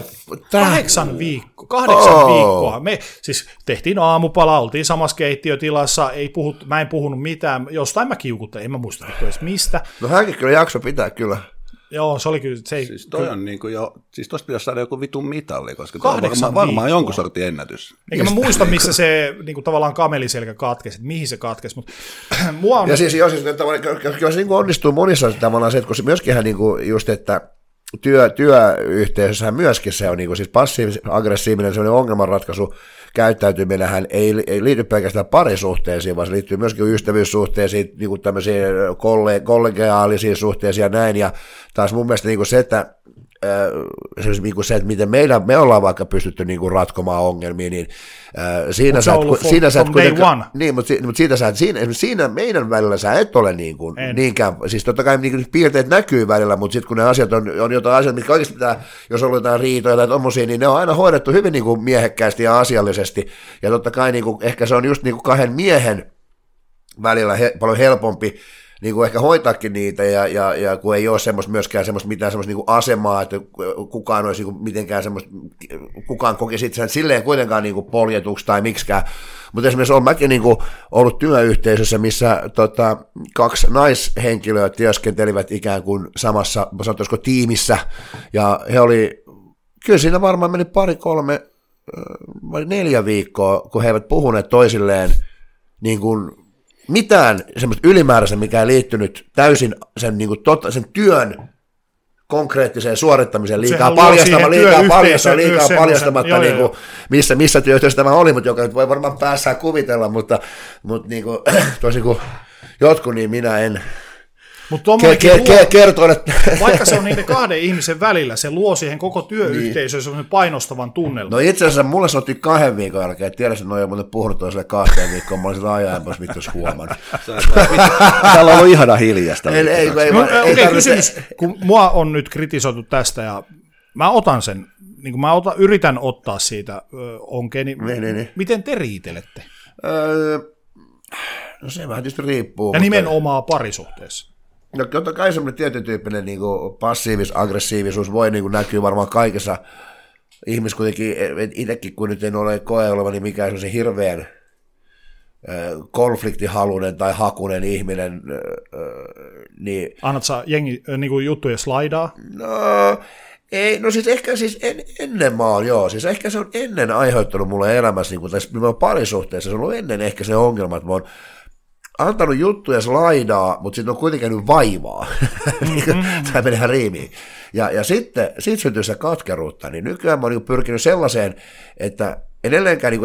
8 viikkoa. Me siis tehtiin aamupala, oltiin samassa keittiötilassa, mä en puhunut mitään, jostain mä kiukuttelin, en mä muista edes mistä. No hänkin kyllä jakso pitää kyllä. Joo, se oli kyllä. Siis toi on niin kuin jo, siis tossa pitäisi saada joku vitun mitalli, koska toi on varmaan jonkun sortin ennätys. Eikä mä muista, missä se niin kuin tavallaan kameliselkä katkesi, että mihin se katkesi, mutta mua on... Ja siis kyllä se niin onnistuu monissa tavallaan se, että kun se myöskin niin kuin just, että työyhteisössähän myöskin se on niin kuin siis passiivis-aggressiivinen sellainen ongelmanratkaisu, käyttäytyminenhän ei liity pelkästään parisuhteisiin, vaan se liittyy myöskin ystävyyssuhteisiin, niin kuin tämmöisiin kollegiaalisiin suhteisiin ja näin, ja taas mun mielestä niin kuin se, että miten me ollaan vaikka pystytty niin kuin ratkomaan ongelmia, niin siinä sä et kuitenkaan, niin, mutta siinä meidän välillä sä et ole niin kuin, niinkään, siis totta kai niin piirteet näkyy välillä, mutta sitten kun ne asiat on jotain asioita, mitkä oikeasti pitää, jos on jotain riitoja tai tommosia, niin ne on aina hoidettu hyvin niin kuin miehekkäästi ja asiallisesti, ja totta kai niin kuin, ehkä se on just niin kuin kahden miehen välillä paljon helpompi niin kuin ehkä hoitaakin niitä, ja kun ei ole myöskään mitään semmoista niin kuin asemaa, että kukaan olisi niin kuin mitenkään semmoista, kukaan kokisi itseään silleen kuitenkaan niin kuin poljetuksi tai miksikään. Mutta esimerkiksi olen mäkin niin kuin ollut työyhteisössä, missä 2 naishenkilöä työskentelivät ikään kuin samassa, sanotaanko tiimissä, ja he oli, kyllä siinä varmaan meni 2, 3 vai 4 viikkoa, kun he eivät puhuneet toisilleen niin kuin mitään semmoista ylimääräistä, mikä ei liittynyt täysin sen, niin kuin sen työn konkreettiseen suorittamiseen liikaa paljastamatta, niin kuin, missä työyhteisössä tämä oli, mutta joka nyt voi varmaan päässään kuvitella, mutta niin kuin, toisin kuin jotkut, niin minä en kertoa, että... Vaikka se on niiden 2 ihmisen välillä, se luo siihen koko työyhteisöön semmoinen painostavan tunnelman. No itse asiassa mulle sanottiin 2 viikon jälkeen, että tiedä, että ne on muuten puhunut toiselle 2 viikkoon, mä olisin ajanpäin vittus huomannut. Täällä on ollut ihana hiljasta. Okei, kysymys, kun mua on nyt kritisoitu tästä ja mä otan sen, niin kuin yritän ottaa siitä onkeeni, niin. Miten te riitelette? No se vähän tietysti riippuu. Ja nimenomaan parisuhteessa. No totta kai semmoinen tietyn tyyppinen niin passiivis-aggressiivisuus voi niin näkyä varmaan kaikessa ihmisessä kuitenkin, itsekin kun nyt en ole koe oleva, niin mikään se hirveän konfliktihalunen tai hakunen ihminen, niin... Annat sä jengi niinku juttuja slaidaa? No, ei, no siis ehkä siis ennen mä oon, joo, siis ehkä se on ennen aiheuttanut mulle elämässä, niin kuin tässä parisuhteessa, se on ollut ennen ehkä se ongelma, että mä oon antanut juttuja slaidaa, mutta sitten on kuitenkin käynyt vaivaa. Tämä menee ihan riimiin. Ja sitten siitä syntyy se katkeruutta, niin nykyään mä oon niin pyrkinyt sellaiseen, että edelleenkään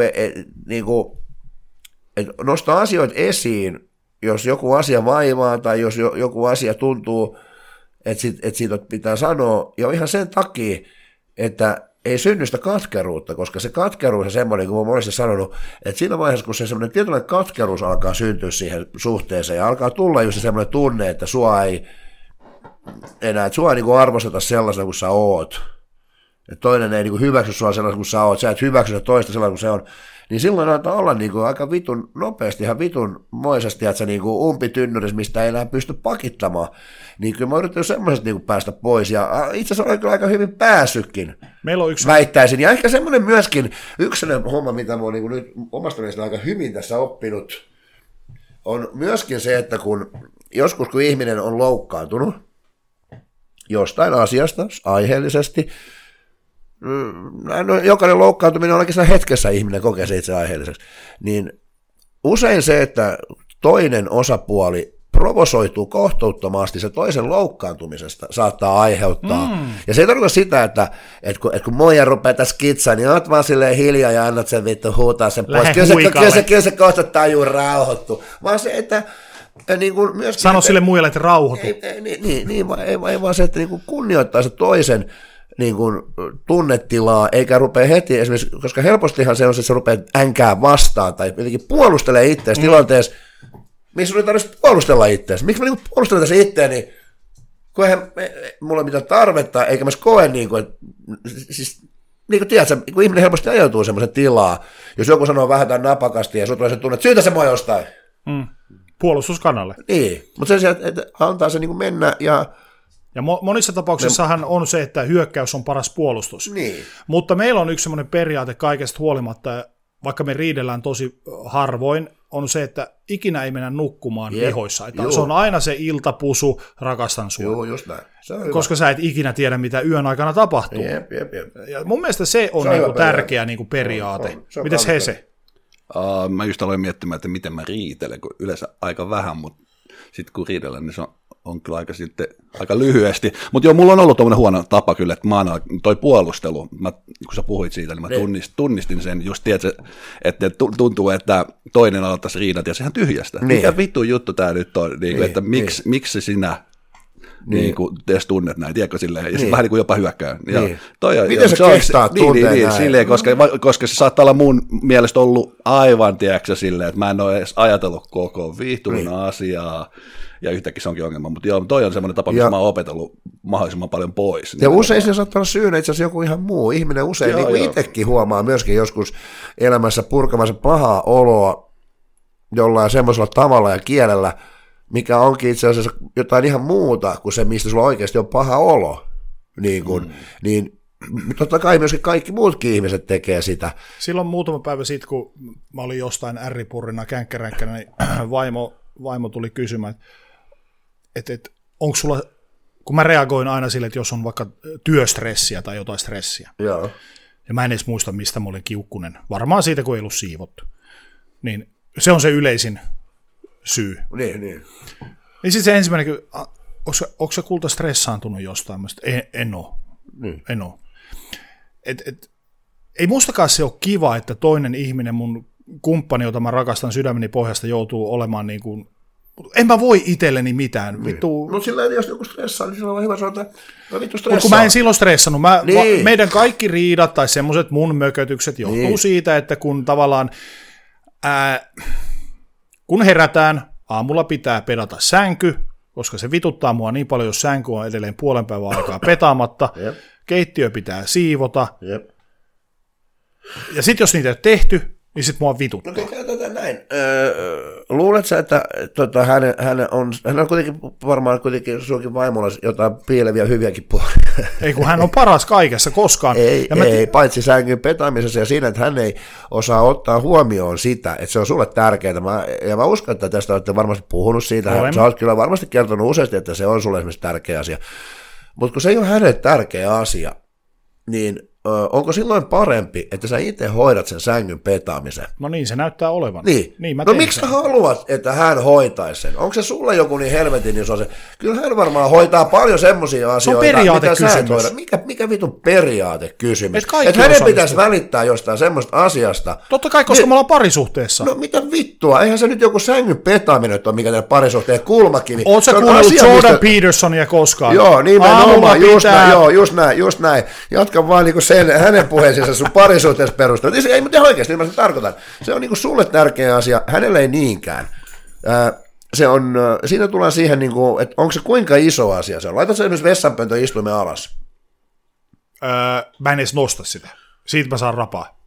että nostaa asioita esiin, jos joku asia vaivaa tai jos joku asia tuntuu, että siitä pitää sanoa, ja ihan sen takia, että ei synny sitä katkeruutta, koska se katkeruus on semmoinen, kun mä oon monesti sanonut, että siinä vaiheessa, kun se semmoinen tietynlainen katkeruus alkaa syntyä siihen suhteeseen, ja alkaa tulla just semmoinen tunne, että sua ei enää, että sua ei niin arvosteta sellaisena kuin sä oot, että toinen ei niin hyväksy sua sellaisena kuin sä oot, sä et hyväksy toista sellaisena kuin se on, niin silloin alkaa olla niin kuin aika vitun nopeasti, ihan vitun moisesti, että sä niin umpitynnyrissä, mistä ei enää pysty pakittamaan. Niin kyllä mä oon yrittänyt semmoisesta niin päästä pois, ja itse asiassa olen kyllä aika hyvin päässytkin, meillä on väittäisin. Ja ehkä semmoinen myöskin, yksi homma, mitä mä oon niin nyt omasta mielestä aika hyvin tässä oppinut, on myöskin se, että joskus kun ihminen on loukkaantunut jostain asiasta aiheellisesti, no, jokainen loukkaantuminen on oikeastaan hetkessä ihminen kokee se itse aiheelliseksi, niin usein se, että toinen osapuoli provosoituu kohtuuttomasti se toisen loukkaantumisesta, saattaa aiheuttaa. Ja se ei tarkoita sitä, että kun moja rupeaa tässä skitsaa, niin oot vaan silleen hiljaa ja annat sen vittu huutaa sen pois. Kyllä se kohta tajuu rauhoittu. Vaan se, että niin kuin myöskin, sano sille muille, että rauhoitu. Ei vaan se, että niin kuin kunnioittaa se toisen niin kuin tunnetilaa, eikä rupea heti esimerkiksi, koska helpostihan se on se, että se rupeaa änkää vastaan tai jotenkin puolustelee itseäsi tilanteessa, missä sun ei tarvitse puolustella itseäsi. Miksi mä niin puolustelen tässä itseäni, kun eihän mulla mitään tarvetta, eikä mä koe, niin kuin, että siis, niin kuin tiedätkö, kun ihminen helposti ajautuu semmoisen tilaa, jos joku sanoo vähän tai napakasti ja sun tulee se tunne, että syytä se mua jostain. Puolustuskanalle. Niin, mutta sen sijaan, että antaa se niin kuin mennä ja monissa tapauksissahan on se, että hyökkäys on paras puolustus. Niin. Mutta meillä on yksi semmoinen periaate kaikesta huolimatta, vaikka me riidellään tosi harvoin, on se, että ikinä ei mennä nukkumaan vihoissa. Että se on aina se iltapusu, rakastan sua. Joo, just näin. Koska sä et ikinä tiedä, mitä yön aikana tapahtuu. Jep. Ja mun mielestä se on niinku tärkeä niinku periaate. Mites Hese? Mä just aloin miettimään, että miten mä riitelen, kun yleensä aika vähän, mutta sitten kun riidellään, niin se on kyllä aika lyhyesti. Mutta joo, mulla on ollut tommoinen huono tapa kyllä, että toi puolustelu, kun sä puhuit siitä, niin mä tunnistin sen, just tiedätkö, että tuntuu, että toinen aloittaisi riidat ja sehän tyhjästä. Mikä vittu juttu tää nyt on, niin, että miksi sinä niin kuin tees tunnet näin, tiedätkö silleen, ja sitten vähän niin kuin jopa hyökkää. Miten sä kehtaat tunteen näin? Silleen, koska se saattaa olla mun mielestä ollut aivan, tiedätkö, silleen, että mä en ole edes ajatellut koko vihtun asiaa, ja yhtäkkiä se onkin ongelma, mutta joo, toi on semmoinen tapa, missä mä oon opetellut mahdollisimman paljon pois. Ja usein se saattaa olla syynä itse asiassa joku ihan muu. Ihminen usein niin kuin itsekin huomaa myöskin joskus elämässä purkamansa pahaa oloa jollain semmoisella tavalla ja kielellä, mikä onkin itse asiassa jotain ihan muuta kuin se, mistä sulla oikeasti on paha olo. Niin totta kai myöskin kaikki muutkin ihmiset tekee sitä. Silloin muutama päivä sitten, kun mä olin jostain ärripurrina, känkkäränkkänä, niin vaimo tuli kysymään, että onko sulla, kun mä reagoin aina sille, että jos on vaikka työstressiä tai jotain stressiä, Joo. ja mä en edes muista, mistä mä olin kiukkunen, varmaan siitä, kun ei ollut siivottu, niin se on se yleisin syy. Niin. Niin sitten se ensimmäinen, onko se kulta stressaantunut jostain? En ole. En ole. Ei mustakaan se ole kiva, että toinen ihminen, mun kumppani, jota mä rakastan sydämeni pohjasta, joutuu olemaan niin kuin, en mä voi itselleni mitään. Vittu. Mutta sillä jos joku stressaa, niin silloin on hyvä sanoa, että vittu stressaa. Mutta kun mä en silloin stressannut. Meidän kaikki riidat tai semmoiset mun mökötykset johtuu siitä, että kun tavallaan kun herätään, aamulla pitää pedata sänky, koska se vituttaa mua niin paljon, jos sänky on edelleen puolen päivän aikaa petaamatta. Keittiö pitää siivota. Ja sitten jos niitä ei ole tehty, niin sitten mua vituttaa. No käytetään näin. näin. Luuletko sä, että hän on kuitenkin varmaan sunkin vaimolla jotain piileviä hyviäkin puolia? Ei, kun hän on paras kaikessa koskaan. Ei, paitsi sängyn petaamisessa ja siinä, että hän ei osaa ottaa huomioon sitä, että se on sulle tärkeää. Mä uskon, että tästä olette varmasti puhunut siitä. Sä oot kyllä varmasti kertonut useasti, että se on sulle esimerkiksi tärkeä asia. Mutta kun se ei ole hänelle tärkeä asia, niin onko silloin parempi, että sä itse hoidat sen sängyn petaamisen? No niin, se näyttää olevan. Niin no miksi haluat, että hän hoitaisi sen? Onko se sulla joku niin helvetin iso se? Kyllä hän varmaan hoitaa paljon semmoisia asioita, mitä sä et hoida. Mikä vitun periaatekysymys? Että hänen pitäisi välittää jostain semmoista asiasta. Totta kai, koska me ollaan parisuhteessa. No mitä vittua? Eihän se nyt joku sängyn petaaminen ole mikä teidän parisuhteen kulmakivi. Oot sä kuunnellut Jordan Petersonia koskaan? Joo, nimenomaan, just näin. Jatka vaan niinku hänen puheensa sun parisuhteessa perusteella. Ei, mutta oikeasti, niin mä sen tarkoitan. Se on niinku sulle tärkeä asia, hänelle ei niinkään. Siinä tullaan siihen, niinku, että onko se kuinka iso asia se on. Laitat sä esimerkiksi vessanpöntön istuimen alas? Mä en edes nosta sitä. Siitä mä saan rapaa.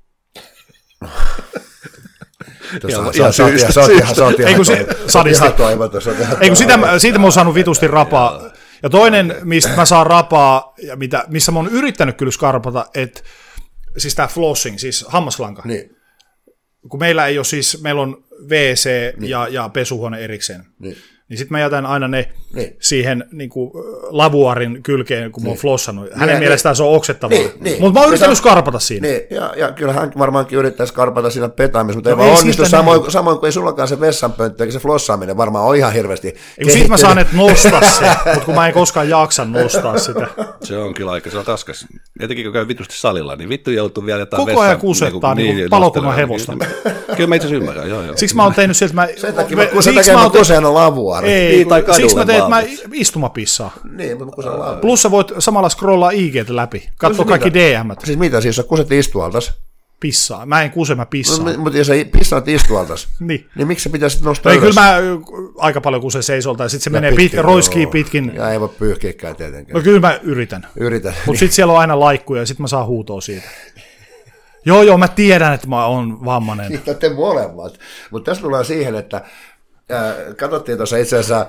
Siitä mä oon saanut vitusti rapaa. Ja toinen, mistä mä saan rapaa, ja missä mä oon yrittänyt kyllä skarpata, että siis tää flossing, siis hammaslanka. Niin. Kun meillä ei ole siis, meillä on WC ja pesuhuone erikseen. Niin sit mä jätän aina ne siihen niinku lavuarin kylkeen, kun mä oon flossannut. Hänen mielestään se on oksettavaa. Mutta mä oon yrittänyt skarpata siinä. Ja kyllä hän varmaankin yrittää skarpata siinä petaamissa, mutta ei vaan onnistu samoin kuin ei sullakaan se vessanpönttö, eikä se flossaaminen varmaan on ihan hirveästi. Siitä mä saan et nostaa se, mutta kun mä en koskaan jaksa nostaa sitä. Se on kyllä aika, se on raskas. Etenkin kun käy vitusti salilla, niin vittu joutuu vielä jotain koko ajan kusettaa niin palokunnan hevosta. Kyllä mä itse asiassa ymmärrän, joo. Siksi mä oon tehnyt sieltä, sen takia mä kusen on lavuari. Ei, siksi mä teen, että mä istumapissaa. Niin, mutta kun se on lavuari. Plus sä voit samalla scrollaa IG:tä läpi, katso kaikki DM:t. Siis mitä, siis sä kuset istualtas? Pissaa. Mä en kuse, mä pissaan. Mutta jos sä pissaat istualtas, niin miksi sä pitäisi nostaa ylös? Kyllä mä aika paljon kusen seisolta, ja sitten se menee roiskii pitkin. Ja ei voi pyyhkiäkään tietenkään. No kyllä mä yritän. Mutta sitten siellä on aina laikkuja, ja sitten mä saan huutoa siitä. Joo, mä tiedän, että mä oon vammainen. Te molemmat. Mutta tässä tullaan siihen, että katsottiin tuossa itse asiassa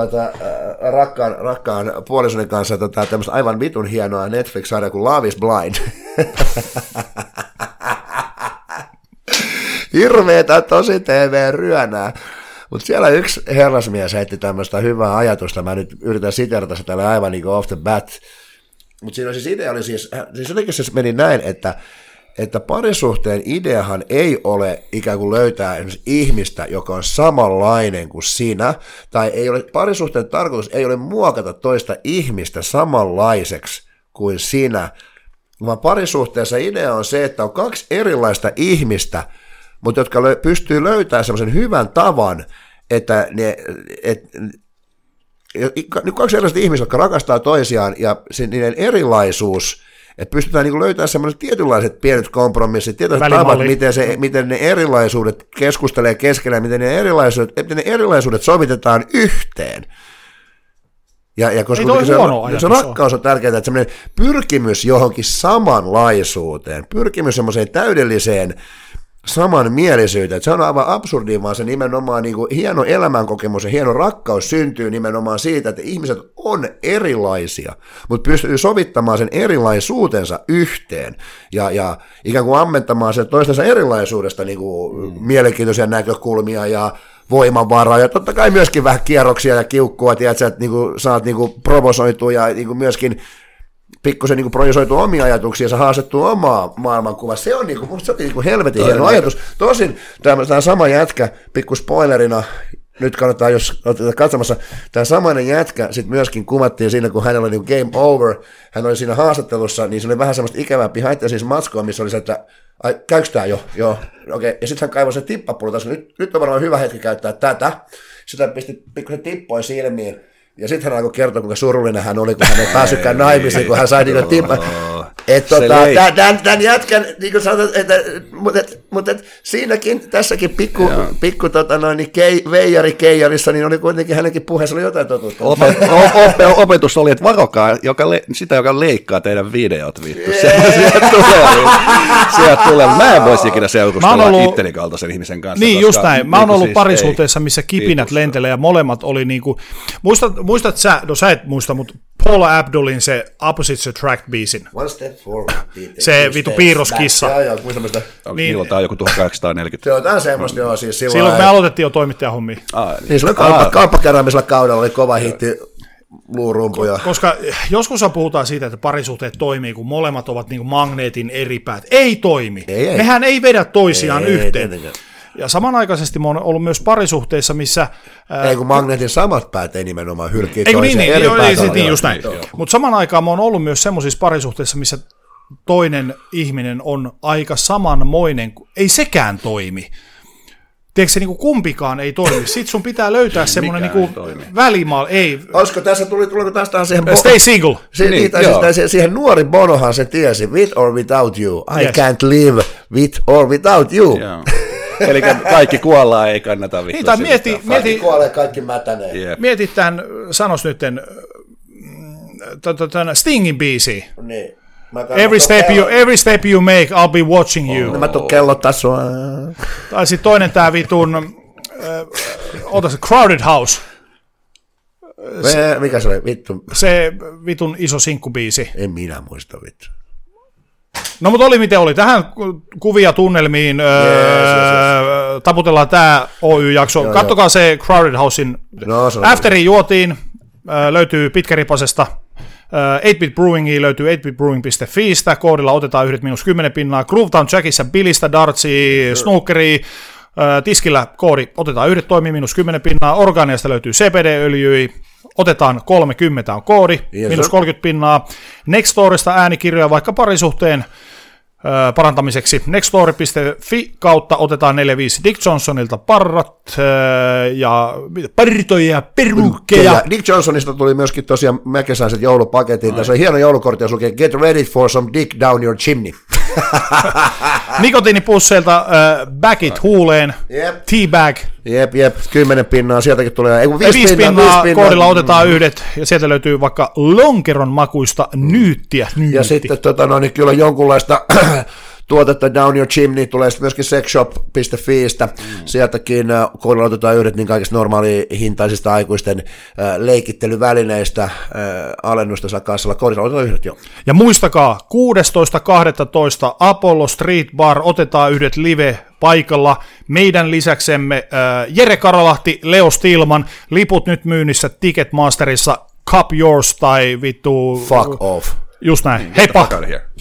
rakkaan puolisoni kanssa tämmöistä aivan vitun hienoa Netflix-sarjaa kuin Love is Blind. Hirveetä tosi TV-ryönää. Mutta siellä yksi herrasmies heitti tämmöistä hyvää ajatusta, mä nyt yritän siterata sitä tällä aivan niin kuin off the bat. Mutta siinä siis idea oli siis jotenkin se meni näin, että parisuhteen ideahan ei ole ikään kuin löytää ihmistä, joka on samanlainen kuin sinä, tai ei ole, parisuhteen tarkoitus ei ole muokata toista ihmistä samanlaiseksi kuin sinä, vaan parisuhteessa idea on se, että on kaksi erilaista ihmistä, mutta jotka pystyy löytämään semmoisen hyvän tavan, että kaksi erilaista ihmistä, jotka rakastaa toisiaan, ja niiden erilaisuus, että pystytään niin löytämään sellaiset tietynlaiset pienet kompromissit, tietynlaiset tavat, miten ne erilaisuudet keskustelee keskenään, miten ne erilaisuudet sovitetaan yhteen. Ja koska se rakkaus on tärkeää, että semmoinen pyrkimys johonkin samanlaisuuteen, pyrkimys semmoiseen täydelliseen samanmielisyyteen, että se on aivan absurdia, vaan se nimenomaan niin kuin hieno elämänkokemus ja hieno rakkaus syntyy nimenomaan siitä, että ihmiset on erilaisia, mutta pystyy sovittamaan sen erilaisuutensa yhteen ja ikään kuin ammentamaan sen toistensa erilaisuudesta niin kuin mielenkiintoisia näkökulmia ja voimavaraa ja totta kai myöskin vähän kierroksia ja kiukkua, että niin kuin saat niin kuin provosoitua ja niin kuin myöskin pikkusen niin projisoitu omia ajatuksia ja haastettu omaa maailmankuvaa. Se on, niin kuin helvetin hieno ajatus. Tosin tämä sama jätkä, pikku spoilerina, nyt kannattaa, jos olette katsomassa, tämä samainen jätkä sitten myöskin kuvattiin siinä, kun hänellä oli niin game over, hän oli siinä haastattelussa, niin se oli vähän semmoista ikävää behind the scenes matskua, missä oli se, että käykö tämä jo? Joo, okei. Ja sitten hän kaivoi sen tippapullo, nyt on varmaan hyvä hetki käyttää tätä. Sitten hän pisti pikkusen tippoja silmiin. Ja sitten hän alkoi kertoa, kuinka surullinen hän oli, kun hän ei päässytkään naimisiin, kun hän sai niitä Tämän jätkän, niin kuin sanotaan, mutta siinäkin, tässäkin pikku veijarissa, niin oli kuitenkin hänenkin puheessa oli jotain totuutta. Opetus oli, että varokaa sitä, joka leikkaa teidän videot, vittu. Sieltä tulee. Mä en voisi ikinä seurustella itteni kaltaisen ihmisen kanssa. Niin, just näin. Mä oon ollut parisuhteessa, missä kipinät lentelee ja molemmat oli niinku, muistat sä, no sä et muista, mutta Paula Abdulin se Opposites Attract-biisin. One step forward. Se vitu piirroskissa. Joo, muistan sitä. Milloin tää on joku 1840. Se on tää semmoista, joo, siis silloin me aloitettiin jo toimittajahommia. Niin silloin kauppakeräämisellä kaudella oli kova hitti luurumpuja. Koska joskus puhutaan siitä, että parisuhteet toimii, kun molemmat ovat niin kuin magneetin eri päät. Ei toimi. Ei. Nehän ei vedä toisiaan yhteen. Tietenkään. Ja samanaikaisesti mä oon ollut myös parisuhteissa, missä... Ei kun magneetin samat päät ei nimenomaan hylkii toisiaan. Eri päät niin, just näin. Mutta samaan aikaan mä oon ollut myös semmoisissa parisuhteissa, missä toinen ihminen on aika samanmoinen, ei sekään toimi. Tiedätkö se niin kuin kumpikaan ei toimi? Sitten sun pitää löytää semmoinen niin välimaa. Ei. Olisiko tässä, tuliko tästä siihen... Stay single. Siihen nuori Bonohan se tiesi, with or without you, I can't live with or without you. Yeah. Eli kaikki kuollaan, ei kannata vittu. Niin, kaikki kuolee, kaikki mätänee. Yep. Mieti tämän, sanos nyt, Stingin biisi. Niin. Every step you make, I'll be watching you. Mä tuun kellottaa sua. Tai sitten toinen tää vitun, Crowded House. Mikä se oli, vittu? Se vitun iso sinkkubiisi. En minä muista, vittu. No mutta oli miten oli. Tähän kuvia tunnelmiin taputellaan tää Oy-jakso. Kattokaa se Crowded Housein. Afteri juotiin, löytyy Pitkäripasesta. 8-Bit Brewingia löytyy 8bitbrewing.fiistä. Koodilla otetaan yhdet -10 %. Groovetown Jackissa, Billistä, Dartsia, Snookeria. Tiskillä koodi otetaan yhdet toimii -10 %. Organiasta löytyy CBD-öljyä. Otetaan 30 on koodi, -30 %. Nextorista äänikirjoja vaikka parisuhteen parantamiseksi. Nextory.fi kautta otetaan 4-5 Dick Johnsonilta parrat ja partoja ja perukkeja. Dick Johnsonista tuli myöskin tosiaan mäkesäiset joulupaketit. Tässä on hieno joulukortti, jos lukee Get ready for some dick down your chimney. Nikotiinipusseilta backit huuleen, teabag. Jep, 10 pinnaa, sieltäkin tulee, 5 pinnaa, koodilla otetaan yhdet, ja sieltä löytyy vaikka lonkeron makuista nyyttiä. Ja sitten niin kyllä jonkunlaista tuotetta Down Your Chimney tulee sitten myöskin sexshop.fiistä, sieltäkin koodilla otetaan yhdet niin kaikista normaalihintaisista aikuisten leikittelyvälineistä, alennusta saa kassalla, koodilla otetaan yhdet jo. Ja muistakaa, 16.12. Apollo Street Bar, otetaan yhdet live paikalla. Meidän lisäksemme Jere Karalahti, Leo Stilman, liput nyt myynnissä Ticketmasterissa, Cup Yours tai vittu... Fuck off. Just näin. Heippa!